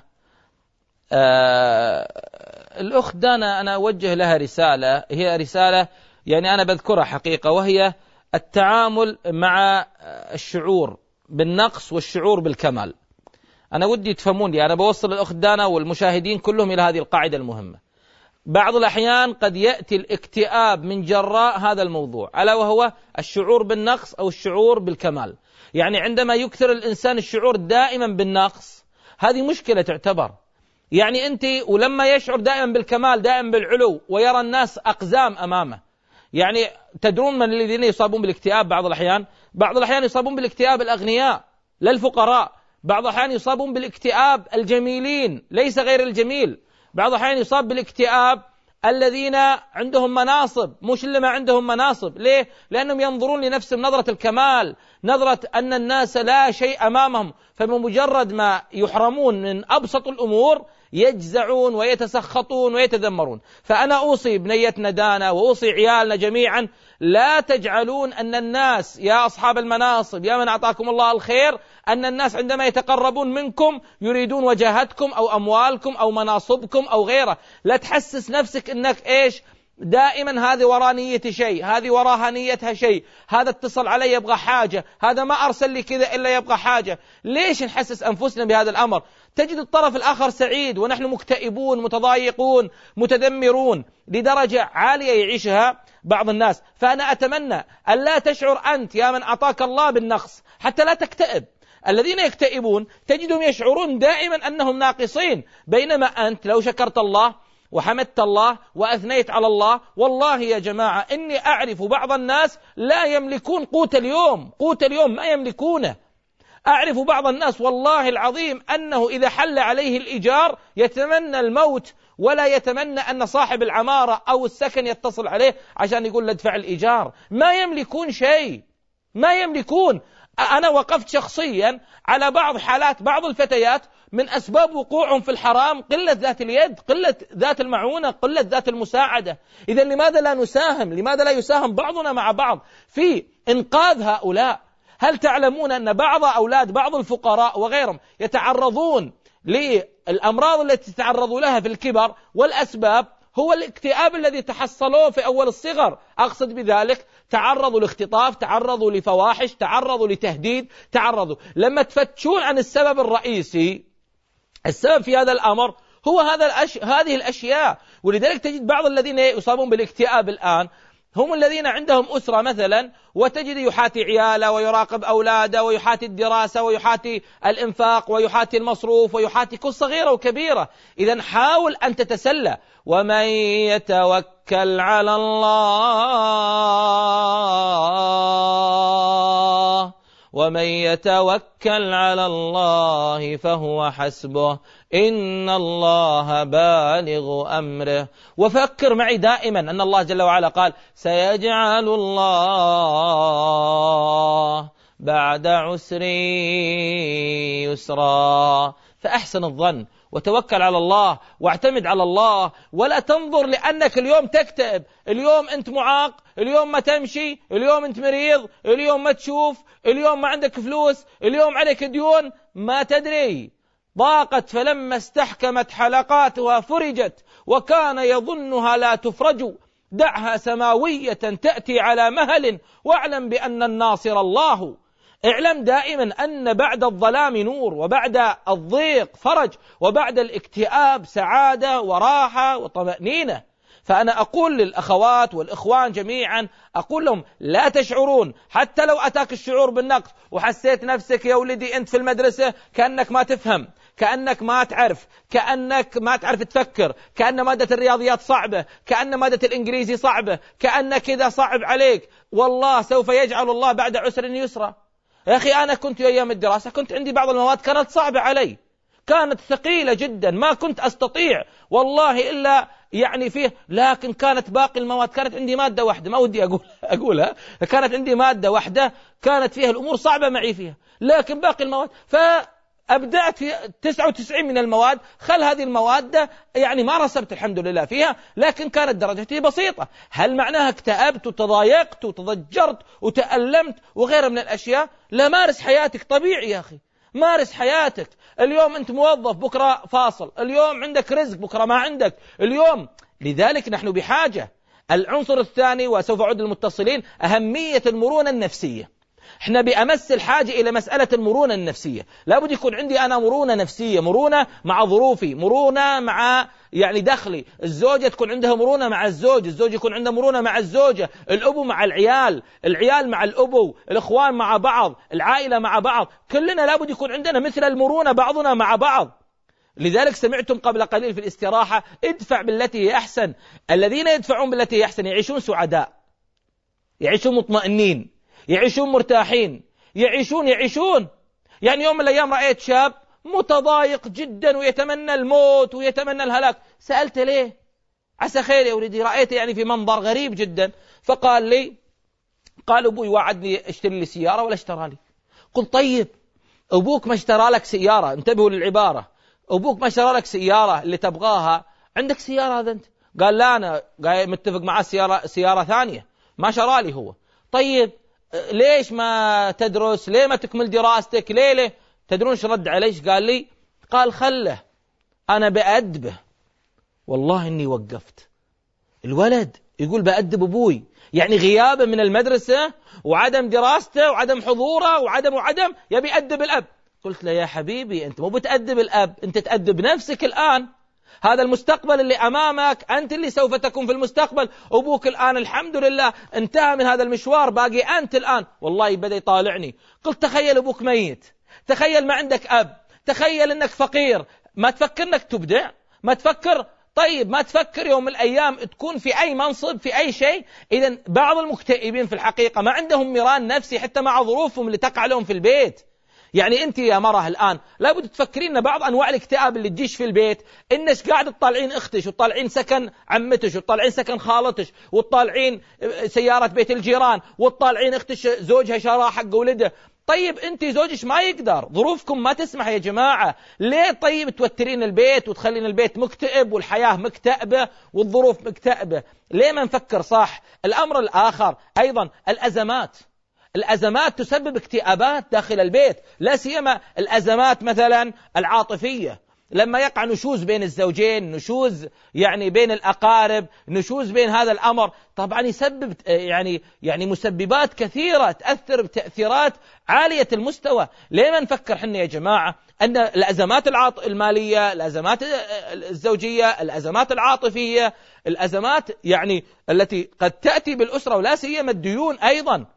آه الأخت دانا أنا أوجه لها رسالة، هي رسالة يعني أنا بذكرها حقيقة، وهي التعامل مع الشعور بالنقص والشعور بالكمال. أنا ودي تفهمون لي، أنا بوصل الأخت دانا والمشاهدين كلهم إلى هذه القاعدة المهمة. بعض الأحيان قد يأتي الاكتئاب من جراء هذا الموضوع، ألا وهو الشعور بالنقص أو الشعور بالكمال. يعني عندما يكثر الإنسان الشعور دائما بالنقص، هذه مشكلة تعتبر. يعني أنت ولما يشعر دائما بالكمال دائما بالعلو ويرى الناس أقزام أمامه، يعني تدرون من الذين يصابون بالاكتئاب بعض الأحيان؟ بعض الأحيان يصابون بالاكتئاب الأغنياء لا الفقراء، بعض الأحيان يصابون بالاكتئاب الجميلين ليس غير الجميل، بعض الأحيان يصاب بالاكتئاب الذين عندهم مناصب مش اللي ما عندهم مناصب. ليه؟ لأنهم ينظرون لنفسهم نظرة الكمال، نظرة أن الناس لا شيء أمامهم، فبمجرد ما يحرمون من أبسط الأمور يجزعون ويتسخطون ويتذمرون. فأنا أوصي بنيتنا دانا وأوصي عيالنا جميعا، لا تجعلون أن الناس يا أصحاب المناصب يا من أعطاكم الله الخير، أن الناس عندما يتقربون منكم يريدون وجاهتكم أو أموالكم أو مناصبكم أو غيره. لا تحسس نفسك أنك إيش دائما هذه وراء نيتي شيء، هذه وراها نيتها شيء، هذا اتصل علي يبغى حاجة، هذا ما أرسل لي كذا إلا يبغى حاجة. ليش نحسس أنفسنا بهذا الأمر؟ تجد الطرف الآخر سعيد ونحن مكتئبون متضايقون متذمرون لدرجة عالية يعيشها بعض الناس. فأنا أتمنى أن لا تشعر أنت يا من أعطاك الله بالنقص حتى لا تكتئب. الذين يكتئبون تجدهم يشعرون دائما أنهم ناقصين، بينما أنت لو شكرت الله وحمدت الله وأثنيت على الله، والله يا جماعة إني أعرف بعض الناس لا يملكون قوت اليوم، قوت اليوم ما يملكونه. أعرف بعض الناس والله العظيم أنه إذا حل عليه الإيجار يتمنى الموت، ولا يتمنى أن صاحب العمارة أو السكن يتصل عليه عشان يقول له ادفع الإيجار. ما يملكون شيء، ما يملكون. أنا وقفت شخصيا على بعض حالات بعض الفتيات من أسباب وقوعهم في الحرام قلة ذات اليد، قلة ذات المعونة، قلة ذات المساعدة. إذا لماذا لا نساهم؟ لماذا لا يساهم بعضنا مع بعض في إنقاذ هؤلاء؟ هل تعلمون أن بعض أولاد بعض الفقراء وغيرهم يتعرضون للأمراض التي تتعرضوا لها في الكبر، والأسباب هو الاكتئاب الذي تحصلوه في أول الصغر. أقصد بذلك تعرضوا لاختطاف، تعرضوا لفواحش، تعرضوا لتهديد، تعرضوا. لما تفتشون عن السبب الرئيسي، السبب في هذا الأمر هو هذا الأش... هذه الأشياء. ولذلك تجد بعض الذين يصابون بالاكتئاب الآن هم الذين عندهم أسرة مثلا، وتجد يحاتي عياله ويراقب أولاده ويحاتي الدراسة ويحاتي الإنفاق ويحاتي المصروف ويحاتي كل صغيرة وكبيرة. إذن حاول أن تتسلى. ومن يتوكل على الله ومن يتوكل على الله فهو حسبه إن الله بالغ أمره. وفكر معي دائما أن الله جل وعلا قال سيجعل الله بعد عسر يسرا. فأحسن الظن وتوكل على الله واعتمد على الله، ولا تنظر لأنك اليوم تكتئب، اليوم أنت معاق، اليوم ما تمشي، اليوم أنت مريض، اليوم ما تشوف، اليوم ما عندك فلوس، اليوم عليك ديون، ما تدري. ضاقت فلما استحكمت حلقاتها فرجت وكان يظنها لا تفرج. دعها سماوية تأتي على مهل واعلم بأن الناصر الله. اعلم دائما أن بعد الظلام نور، وبعد الضيق فرج، وبعد الاكتئاب سعادة وراحة وطمأنينة. فأنا أقول للأخوات والإخوان جميعا، أقول لهم لا تشعرون، حتى لو أتاك الشعور بالنقص وحسيت نفسك يا ولدي أنت في المدرسة كأنك ما تفهم، كأنك ما تعرف، كأنك ما تعرف تفكر، كأن مادة الرياضيات صعبة، كأن مادة الإنجليزي صعبة، كأن كذا صعب عليك، والله سوف يجعل الله بعد عسر يسرا. يا أخي أنا كنت أيام الدراسة كنت عندي بعض المواد كانت صعبة علي، كانت ثقيلة جدا، ما كنت أستطيع والله إلا يعني فيه، لكن كانت باقي المواد، كانت عندي مادة واحدة ما ودي أقول أقولها، كانت عندي مادة واحدة كانت فيها الأمور صعبة معي فيها، لكن باقي المواد. ف أبدعت في تسعة وتسعين من المواد، خل هذه المواد يعني ما رسبت الحمد لله فيها، لكن كانت درجتي بسيطة. هل معناها اكتئبت وتضايقت وتضجرت وتألمت وغيرها من الأشياء؟ لا، مارس حياتك طبيعي يا أخي، مارس حياتك. اليوم أنت موظف، بكرة فاصل، اليوم عندك رزق، بكرة ما عندك، اليوم. لذلك نحن بحاجة. العنصر الثاني، وسوف أعود للمتصلين، أهمية المرونة النفسية. احنا بأمس الحاجة إلى مسألة المرونة النفسية. لابد يكون عندي أنا مرونة نفسية، مرونة مع ظروفي، مرونة مع يعني دخلي. الزوجة تكون عندها مرونة مع الزوج، الزوج يكون عنده مرونة مع الزوجة، الأبو مع العيال، العيال مع الأبو، الإخوان مع بعض، العائلة مع بعض. كلنا لابد يكون عندنا مثل المرونة بعضنا مع بعض. لذلك سمعتم قبل قليل في الاستراحة: ادفع بالتي هي أحسن. الذين يدفعون بالتي هي أحسن يعيشون سعداء، يعيشون مطمئنين، يعيشون مرتاحين، يعيشون يعيشون يعني يوم من الأيام رأيت شاب متضايق جدا ويتمنى الموت ويتمنى الهلاك. سألت ليه؟ عسى خير يا ولدي، رأيت يعني في منظر غريب جدا. فقال لي، قال أبوي وعدني اشتري لي سيارة ولا اشترى لي. قلت طيب أبوك ما اشترى لك سيارة، انتبهوا للعبارة، أبوك ما اشترى لك سيارة اللي تبغاها، عندك سيارة هذا أنت؟ قال لا، أنا قاعد متفق معاه سيارة, سيارة ثانية ما شرى لي هو. طيب ليش ما تدرس؟ ليه ما تكمل دراستك؟ ليه ليه؟ تدرون ايش رد عليش؟ قال لي، قال خله أنا بأدبه. والله إني وقفت. الولد يقول بأدب أبوي، يعني غيابه من المدرسة وعدم دراسته وعدم حضوره وعدم وعدم يبي يأدب الأب. قلت له يا حبيبي أنت مو بتأدب الأب، أنت تأدب نفسك الآن. هذا المستقبل اللي أمامك، أنت اللي سوف تكون في المستقبل. أبوك الآن الحمد لله انتهى من هذا المشوار، باقي أنت الآن. والله بدأ يطالعني. قلت تخيل أبوك ميت، تخيل ما عندك أب، تخيل أنك فقير، ما تفكر أنك تبدع؟ ما تفكر؟ طيب ما تفكر يوم من الأيام تكون في أي منصب في أي شيء؟ إذن بعض المكتئبين في الحقيقة ما عندهم ميران نفسي حتى مع ظروفهم اللي تقع لهم في البيت. يعني أنت يا مرة الآن لابد تفكرين أن بعض أنواع الاكتئاب اللي تجيش في البيت إنش قاعد تطالعين أختش وتطالعين سكن عمتش وتطالعين سكن خالتش وتطالعين سيارة بيت الجيران وتطالعين أختش زوجها شراء حق ولده. طيب أنت زوجش ما يقدر، ظروفكم ما تسمح يا جماعة. ليه طيب توترين البيت وتخلين البيت مكتئب والحياة مكتئبة والظروف مكتئبة؟ ليه ما نفكر صح؟ الأمر الآخر أيضا الأزمات. الأزمات تسبب اكتئابات داخل البيت، لا سيما الأزمات مثلا العاطفية، لما يقع نشوز بين الزوجين، نشوز يعني بين الأقارب، نشوز بين هذا الأمر، طبعا يسبب يعني يعني مسببات كثيرة تأثر بتأثيرات عالية المستوى. ليه ما نفكر حنا يا جماعة أن الأزمات العاط... المالية، الأزمات الزوجية، الأزمات العاطفية، الأزمات يعني التي قد تأتي بالأسرة، ولا سيما الديون أيضا.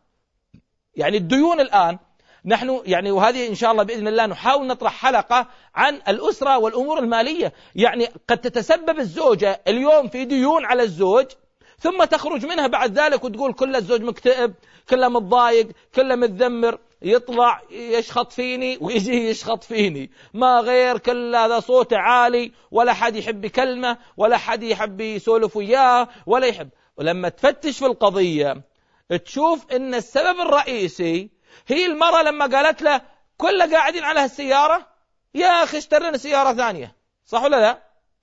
يعني الديون الآن نحن يعني، وهذه إن شاء الله بإذن الله نحاول نطرح حلقة عن الأسرة والأمور المالية. يعني قد تتسبب الزوجة اليوم في ديون على الزوج، ثم تخرج منها بعد ذلك وتقول كل الزوج مكتئب، كله متضايق، كله متذمر، يطلع يشخط فيني ويجي يشخط فيني، ما غير كل هذا صوته عالي، ولا حد يحب يكلمه، ولا حد يحب يسولف وياه، ولا يحب. ولما تفتش في القضية تشوف ان السبب الرئيسي هي المرأة لما قالت له كل قاعدين على هالسيارة، يا أخي اشترينا سيارة ثانية، صح ولا لا؟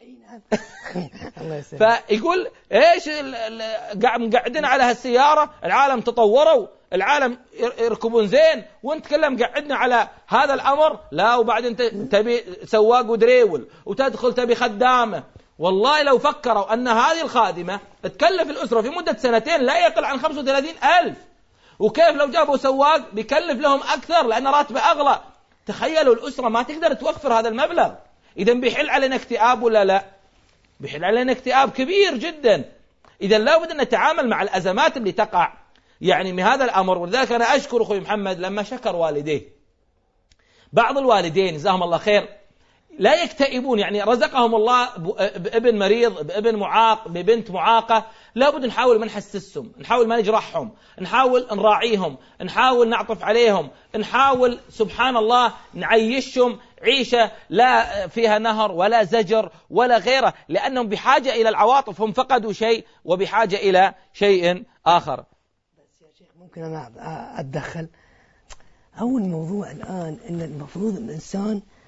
فيقول ايش قاعدين على هالسيارة، العالم تطوروا، العالم يركبون زين، وانت كلها مقعدنا على هذا الأمر. لا، وبعدين تبي سواق ودريول وتدخل تبي خدامة. والله لو فكروا أن هذه الخادمة تكلف الأسرة في مدة سنتين لا يقل عن خمسة وثلاثين ألف، وكيف لو جابوا سواق بيكلف لهم أكثر لأن راتبه أغلى. تخيلوا الأسرة ما تقدر توفر هذا المبلغ. إذا بيحل علينا اكتئاب ولا لا؟ بيحل علينا اكتئاب كبير جدا. إذا لابد أن نتعامل مع الأزمات اللي تقع يعني من هذا الأمر. ولذلك أنا أشكر أخوي محمد لما شكر والديه. بعض الوالدين جزاهم الله خير لا يكتئبون، يعني رزقهم الله بابن مريض، بابن معاق، ببنت معاقة، لابد نحاول ما نحسسهم، نحاول ما نجرحهم، نحاول نراعيهم، نحاول نعطف عليهم، نحاول سبحان الله نعيشهم عيشة لا فيها نهر ولا زجر ولا غيره، لأنهم بحاجة إلى العواطف، هم فقدوا شيء وبحاجة إلى شيء آخر. بس يا شيخ ممكن أنا أتدخل؟ أول موضوع الآن إن المفروض الإنسان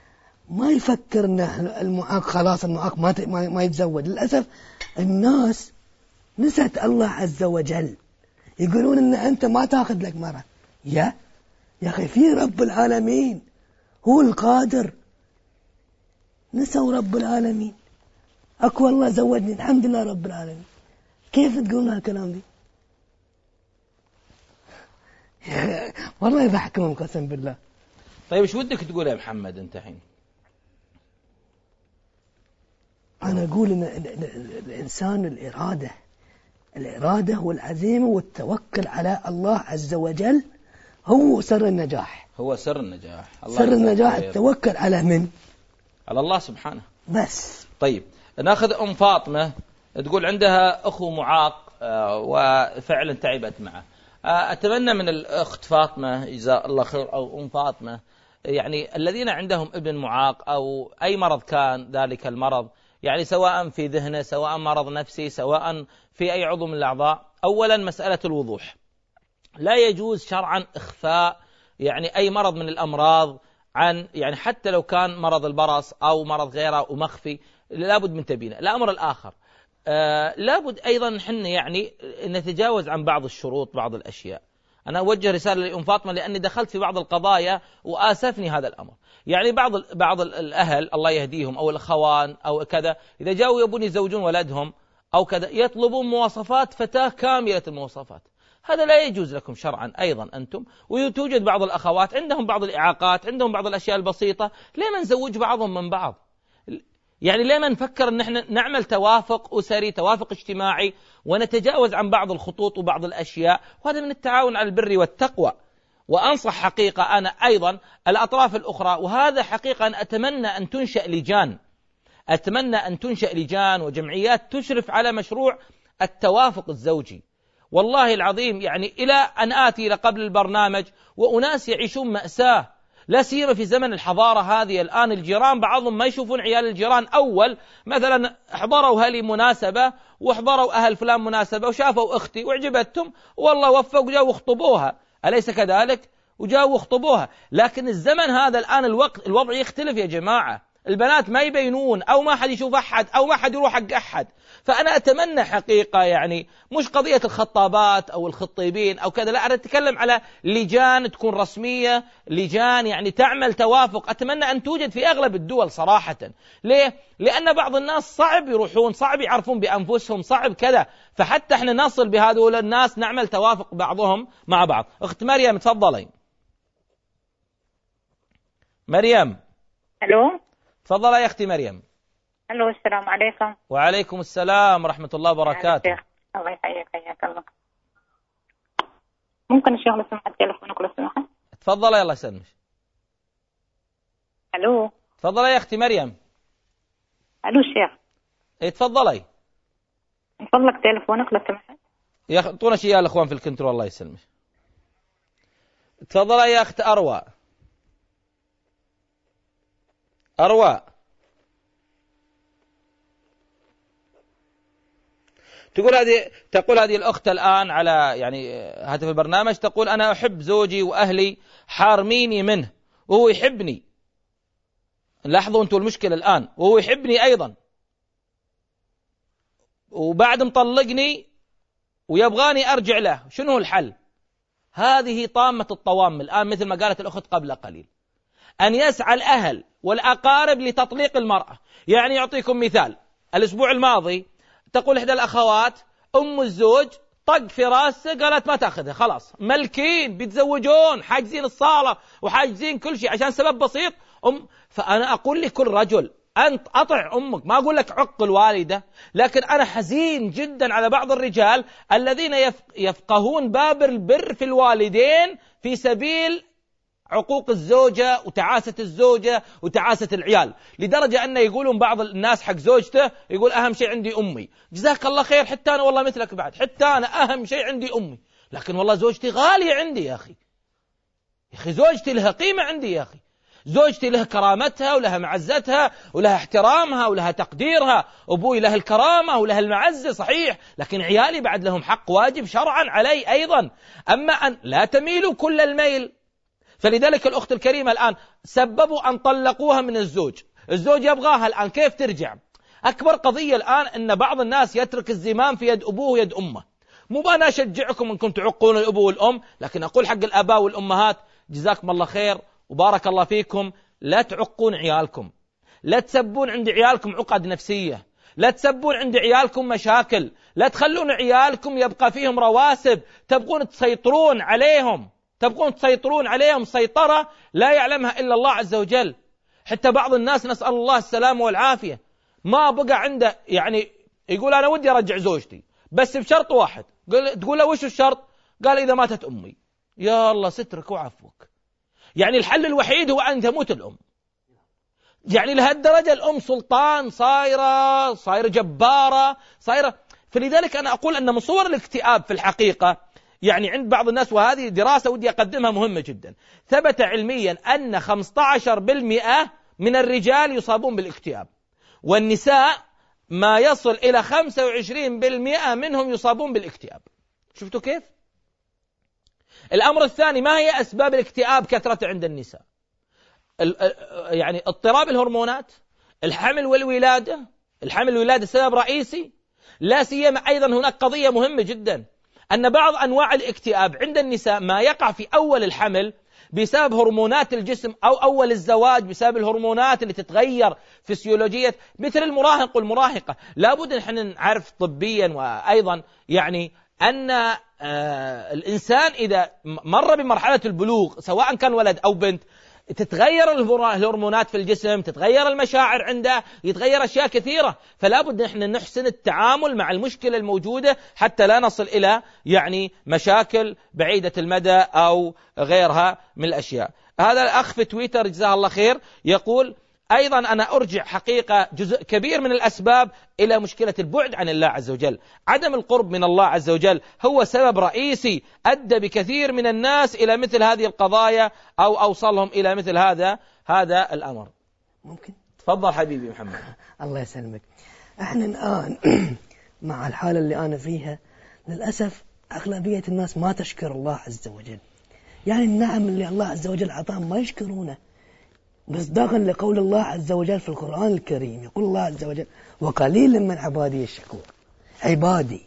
ما يفكر أن المعاق خلاص المعاق ما ما يتزوج. للأسف الناس نسيت الله عز وجل، يقولون أن أنت ما تأخذ لك مرة. يا يا أخي في رب العالمين هو القادر، نسوا رب العالمين. أكو والله زوجني الحمد لله رب العالمين. كيف تقولون هالكلام دي؟ والله يضحكون قسم بالله. طيب ايش ودك تقول يا محمد انت الحين؟ أنا أقول إن الإنسان الإرادة الإرادة والعزيمة والتوكل على الله عز وجل هو سر النجاح. هو سر النجاح. الله سر النجاح التوكل على من؟ على الله سبحانه بس. طيب ناخذ أم فاطمة، تقول عندها أخو معاق وفعلا تعبت معه. أتمنى من الأخت فاطمة جزاء الله خير أو أم فاطمة، يعني الذين عندهم ابن معاق أو أي مرض كان ذلك المرض، يعني سواء في ذهنه سواء مرض نفسي سواء في أي عضو من الأعضاء، أولا مسألة الوضوح، لا يجوز شرعا إخفاء يعني أي مرض من الأمراض عن، يعني حتى لو كان مرض البرص أو مرض غيره ومخفي لابد من تبينه. الأمر الآخر آه لابد أيضا نحن يعني نتجاوز عن بعض الشروط بعض الأشياء. أنا أوجه رسالة لأم فاطمة لأني دخلت في بعض القضايا وآسفني هذا الأمر. يعني بعض بعض الأهل الله يهديهم أو الأخوان أو كذا إذا جاءوا يبون يزوجون ولدهم أو كذا يطلبون مواصفات فتاة كاملة المواصفات، هذا لا يجوز لكم شرعا أيضا أنتم. وتوجد بعض الأخوات عندهم بعض الإعاقات عندهم بعض الأشياء البسيطة، ليه ما نزوج بعضهم من بعض؟ يعني ليه ما نفكر أن احنا نعمل توافق أسري توافق اجتماعي ونتجاوز عن بعض الخطوط وبعض الأشياء، وهذا من التعاون على البر والتقوى. وأنصح حقيقة أنا أيضا الأطراف الأخرى، وهذا حقيقة أنا أتمنى أن تنشأ لجان، أتمنى أن تنشأ لجان وجمعيات تشرف على مشروع التوافق الزوجي. والله العظيم يعني إلى أن آتي قبل البرنامج وأناس يعيشون مأساة، لا سيما في زمن الحضارة هذه. الآن الجيران بعضهم ما يشوفون عيال الجيران. أول مثلا حضروا هلي مناسبة وحضروا أهل فلان مناسبة وشافوا أختي وعجبتهم والله وفقوا وجاوا وخطبوها، أليس كذلك؟ وجاوا وخطبوها. لكن الزمن هذا الآن الوقت الوضع يختلف يا جماعة، البنات ما يبينون أو ما حد يشوف أحد أو ما حد يروح حق أحد. فأنا أتمنى حقيقة يعني مش قضية الخطابات أو الخطيبين أو كذا، لا أنا أتكلم على لجان تكون رسمية، لجان يعني تعمل توافق. أتمنى أن توجد في أغلب الدول صراحة. ليه؟ لأن بعض الناس صعب يروحون، صعب يعرفون بأنفسهم، صعب كذا. فحتى احنا نصل بهذول الناس نعمل توافق بعضهم مع بعض. أخت مريم تفضلي. مريم. ألو. تفضلي يا أختي مريم. ألو السلام عليكم. وعليكم السلام ورحمة الله وبركاته. الله يحييك حياك الله. ممكن الشيخ لو سمحت تليفونك لو سمحت؟ تفضلي الله يسلمك. ألو. تفضلي يا أختي مريم. ألو الشيخ. إيه تفضلي. من فضلك تليفونك لو سمحت. يعطونا شيء يا الأخوان في الكنترول الله يسلمك. تفضلي يا أخت أروى. أروى. تقول هذه تقول هذه الأخت الآن على يعني هاتف البرنامج، تقول أنا أحب زوجي وأهلي حارميني منه وهو يحبني. لاحظوا أنتم المشكلة الآن، وهو يحبني أيضا وبعد مطلقني ويبغاني أرجع له، شنو الحل؟ هذه طامة الطوام الآن مثل ما قالت الأخت قبل قليل، أن يسعى الأهل والأقارب لتطليق المرأة. يعني يعطيكم مثال، الأسبوع الماضي تقول إحدى الأخوات أم الزوج طق في راسه قالت ما تأخذها خلاص، ملكين بيتزوجون حاجزين الصالة وحاجزين كل شيء عشان سبب بسيط أم. فأنا أقول لكل رجل أنت أطع أمك، ما أقول لك عق الوالدة، لكن أنا حزين جدا على بعض الرجال الذين يفقهون باب البر في الوالدين في سبيل عقوق الزوجة وتعاسة الزوجة وتعاسة العيال، لدرجة أن يقولون بعض الناس حق زوجته يقول أهم شيء عندي أمي. جزاك الله خير، حتى أنا والله مثلك بعد، حتى أنا أهم شيء عندي أمي، لكن والله زوجتي غالية عندي يا أخي. يا أخي زوجتي لها قيمة عندي يا أخي، زوجتي لها كرامتها ولها معزتها ولها احترامها ولها تقديرها، أبوي له الكرامة ولها المعزة صحيح، لكن عيالي بعد لهم حق واجب شرعا علي أيضا. أما أن لا تميلوا كل الميل، فلذلك الأخت الكريمة الآن سببوا أن طلقوها من الزوج، الزوج يبغاها الآن، كيف ترجع؟ أكبر قضية الآن أن بعض الناس يترك الزمام في يد أبوه ويد أمه. مو أنا أشجعكم أنكم تعقون الأبو والأم، لكن أقول حق الآباء والأمهات جزاكم الله خير وبارك الله فيكم، لا تعقون عيالكم، لا تسبون عند عيالكم عقد نفسية، لا تسبون عند عيالكم مشاكل، لا تخلون عيالكم يبقى فيهم رواسب، تبقون تسيطرون عليهم، تبقون تسيطرون عليهم سيطرة لا يعلمها إلا الله عز وجل. حتى بعض الناس نسأل الله السلامة والعافية ما بقى عنده، يعني يقول أنا ودي أرجع زوجتي بس بشرط واحد، تقول له وش الشرط؟ قال إذا ماتت أمي. يا الله سترك وعفوك، يعني الحل الوحيد هو أن تموت الأم. يعني لهالدرجة الأم سلطان، صايرة صايرة جبارة صايرة. فلذلك أنا أقول أن من صور الاكتئاب في الحقيقة يعني عند بعض الناس، وهذه دراسة ودي أقدمها مهمة جدا، ثبت علميا أن خمسة عشر بالمئة من الرجال يصابون بالاكتئاب، والنساء ما يصل إلى خمسة وعشرين بالمئة منهم يصابون بالاكتئاب. شفتوا كيف؟ الأمر الثاني، ما هي أسباب الاكتئاب كثرة عند النساء؟ يعني اضطراب الهرمونات، الحمل والولادة. الحمل والولادة سبب رئيسي، لا سيما أيضا هناك قضية مهمة جدا، أن بعض أنواع الاكتئاب عند النساء ما يقع في أول الحمل بسبب هرمونات الجسم، أو أول الزواج بسبب الهرمونات اللي تتغير فسيولوجية، مثل المراهق والمراهقة. لابد أن احنا نعرف طبيا وأيضا يعني أن آه الإنسان إذا مر بمرحلة البلوغ سواء كان ولد أو بنت تتغير الهرمونات في الجسم، تتغير المشاعر عنده، يتغير أشياء كثيرة. فلا بد نحن نحسن التعامل مع المشكلة الموجودة حتى لا نصل إلى يعني مشاكل بعيدة المدى أو غيرها من الأشياء. هذا الأخ في تويتر جزاه الله خير يقول أيضا أنا أرجع حقيقة جزء كبير من الأسباب إلى مشكلة البعد عن الله عز وجل. عدم القرب من الله عز وجل هو سبب رئيسي أدى بكثير من الناس إلى مثل هذه القضايا أو أوصلهم إلى مثل هذا هذا الأمر. ممكن تفضل حبيبي محمد. الله يسلمك. احنا الآن مع الحالة اللي أنا فيها للأسف أغلبية الناس ما تشكر الله عز وجل، يعني النعم اللي الله عز وجل أعطاهم ما يشكرونه، مصداقا لقول الله عز وجل في القرآن الكريم. يقول الله عز وجل وقليل من عبادي الشكور. عبادي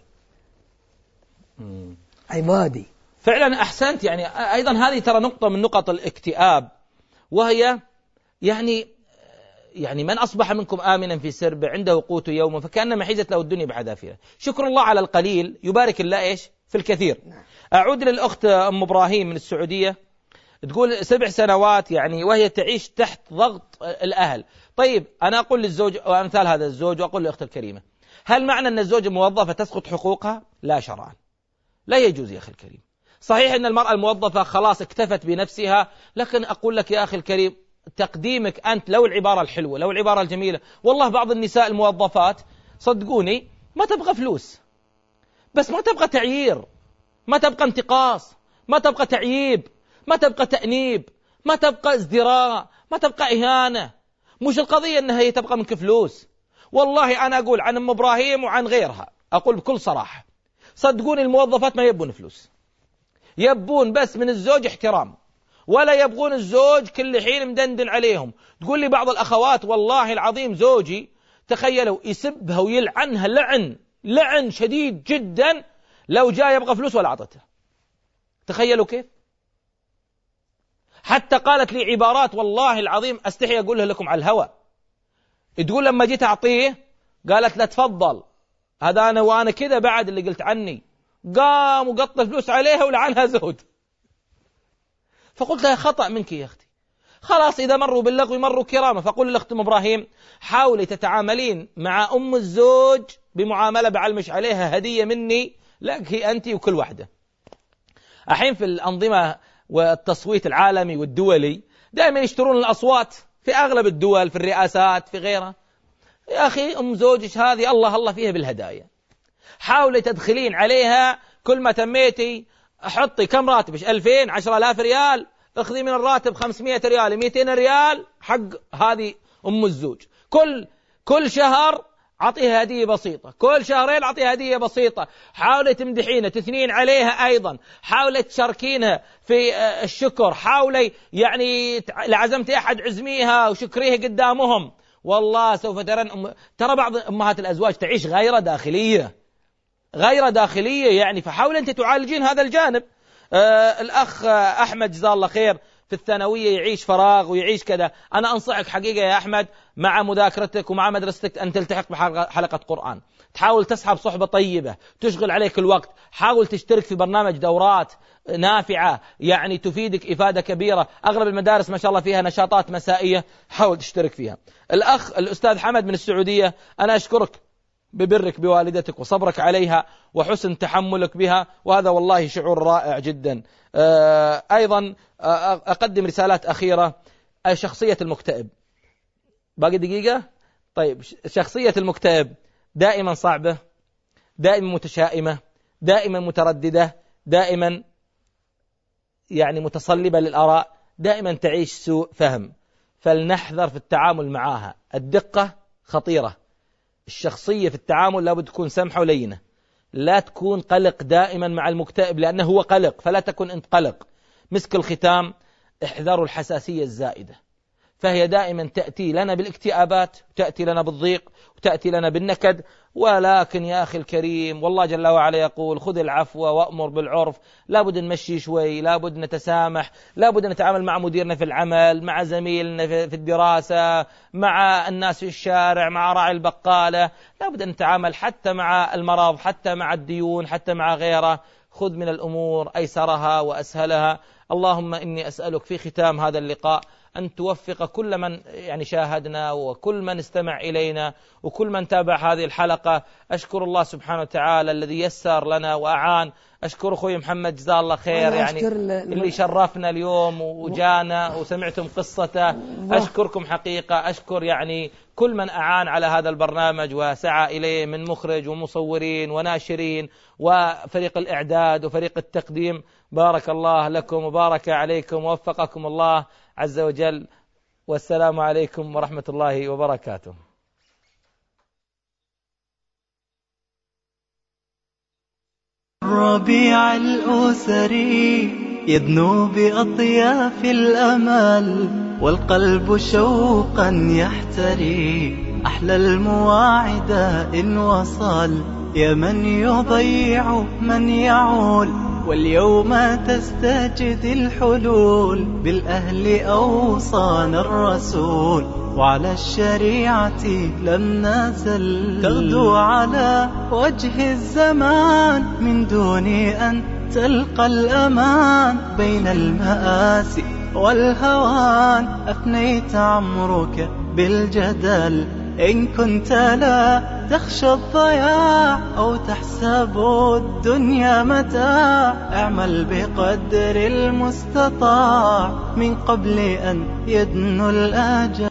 عبادي فعلا أحسنت. يعني أيضا هذه ترى نقطة من نقط الاكتئاب، وهي يعني يعني من أصبح منكم آمنا في سربه عنده قوت يوم فكأنما حيزت له الدنيا بحذافيرها. شكر الله على القليل يبارك الله إيش في الكثير. أعود للأخت أم إبراهيم من السعودية، تقول سبع سنوات يعني وهي تعيش تحت ضغط الأهل. طيب أنا أقول للزوج وأمثال هذا الزوج وأقول للأخت الكريمة، هل معنى أن الزوج موظفة تسقط حقوقها؟ لا شرعا، لا يجوز يا أخي الكريم. صحيح أن المرأة الموظفة خلاص اكتفت بنفسها، لكن أقول لك يا أخي الكريم تقديمك أنت لو العبارة الحلوة لو العبارة الجميلة، والله بعض النساء الموظفات صدقوني ما تبغى فلوس، بس ما تبغى تعيير، ما تبغى انتقاص، ما تبغى تعييب، ما تبقى تأنيب، ما تبقى ازدراء، ما تبقى إهانة. مش القضية أنها هي تبقى منك فلوس. والله أنا أقول عن أم إبراهيم وعن غيرها أقول بكل صراحة، صدقوني الموظفات ما يبون فلوس، يبون بس من الزوج احترام، ولا يبغون الزوج كل حين مدندن عليهم. تقول لي بعض الأخوات والله العظيم زوجي تخيلوا يسبها ويلعنها لعن لعن شديد جدا لو جاء يبغى فلوس ولا عطته. تخيلوا كيف. حتى قالت لي عبارات والله العظيم أستحي أقولها لكم على الهواء. تقول لما جيت أعطيه قالت لا تفضل، هذا أنا وأنا كذا بعد اللي قلت عني. قام وقط الفلوس عليها ولعنها زود. فقلت لها خطأ منك يا أختي، خلاص إذا مروا باللغو مروا كرامة. فقول لأخت أم إبراهيم حاولي تتعاملين مع أم الزوج بمعاملة بعلمش عليها هدية مني لك هي أنت وكل واحدة. الحين في الأنظمة والتصويت العالمي والدولي دائما يشترون الأصوات في أغلب الدول، في الرئاسات في غيرها. يا أخي أم زوجك هذه الله الله فيها بالهدايا، حاولي تدخلين عليها كل ما تميتي حطي كم راتبش ألفين عشرة آلاف ريال، اخذي من الراتب خمسمائة ريال مئتين ريال حق هذه أم الزوج، كل كل شهر عطيها هدية بسيطة، كل شهرين عطيها هدية بسيطة، حاولي تمدحينها تثنين عليها أيضا، حاولي تشاركينها في الشكر، حاولي يعني لعزمتي أحد عزميها وشكريها قدامهم. والله سوف ترى أم... ترى بعض أمهات الأزواج تعيش غير داخلية غير داخلية يعني، فحاول أنت تعالجين هذا الجانب. آه الأخ أحمد جزاه الله خير في الثانوية يعيش فراغ ويعيش كذا، أنا أنصحك حقيقة يا أحمد مع مذاكرتك ومع مدرستك أن تلتحق بحلقة قرآن، تحاول تسحب صحبة طيبة تشغل عليك الوقت، حاول تشترك في برنامج دورات نافعة يعني تفيدك إفادة كبيرة، أغلب المدارس ما شاء الله فيها نشاطات مسائية، حاول تشترك فيها. الأخ الأستاذ حمد من السعودية، أنا أشكرك ببرك بوالدتك وصبرك عليها وحسن تحملك بها، وهذا والله شعور رائع جدا. أيضا أقدم رسالات أخيرة. شخصية المكتئب، باقي دقيقة. طيب، شخصية المكتئب دائما صعبة، دائما متشائمة، دائما مترددة، دائما يعني متصلبة للآراء، دائما تعيش سوء فهم، فلنحذر في التعامل معها. الدقة خطيرة، الشخصية في التعامل لابد تكون سمحة ولينة، لا تكون قلق دائما مع المكتئب لأنه هو قلق، فلا تكن أنت قلق. مسك الختام، احذروا الحساسية الزائدة، فهي دائما تأتي لنا بالاكتئابات، تأتي لنا بالضيق، وتأتي لنا بالنكد. ولكن يا أخي الكريم، والله جل وعلا يقول خذ العفو وأمر بالعرف، لابد نمشي شوي، لابد نتسامح، لابد نتعامل مع مديرنا في العمل، مع زميلنا في الدراسة، مع الناس في الشارع، مع راعي البقالة، لابد أن نتعامل حتى مع المرض، حتى مع الديون، حتى مع غيره. خذ من الأمور أيسرها وأسهلها. اللهم إني أسألك في ختام هذا اللقاء أن توفق كل من يعني شاهدنا وكل من استمع إلينا وكل من تابع هذه الحلقة. أشكر الله سبحانه وتعالى الذي يسر لنا وأعان. أشكر أخوي محمد جزاه الله خير، يعني اللي شرفنا اليوم وجانا وسمعتم قصته. أشكركم حقيقة، أشكر يعني كل من أعان على هذا البرنامج وسعى إليه من مخرج ومصورين وناشرين وفريق الإعداد وفريق التقديم. بارك الله لكم وبارك عليكم ووفقكم الله عز وجل، والسلام عليكم ورحمة الله وبركاته. ربيع الأسري يدنو بأطياف الأمل، والقلب شوقا يحتري أحلى المواعد إن وصل. يا من يضيع من يعول، واليوم تستجد الحلول، بالأهل أوصانا الرسول، وعلى الشريعة لم نزل. تغدو على وجه الزمان من دون أن تلقى الأمان، بين المآسي والهوان أفنيت عمرك بالجدل. إن كنت لا تخشى الضياع أو تحسب الدنيا متاع، اعمل بقدر المستطاع من قبل أن يدنو الآجال.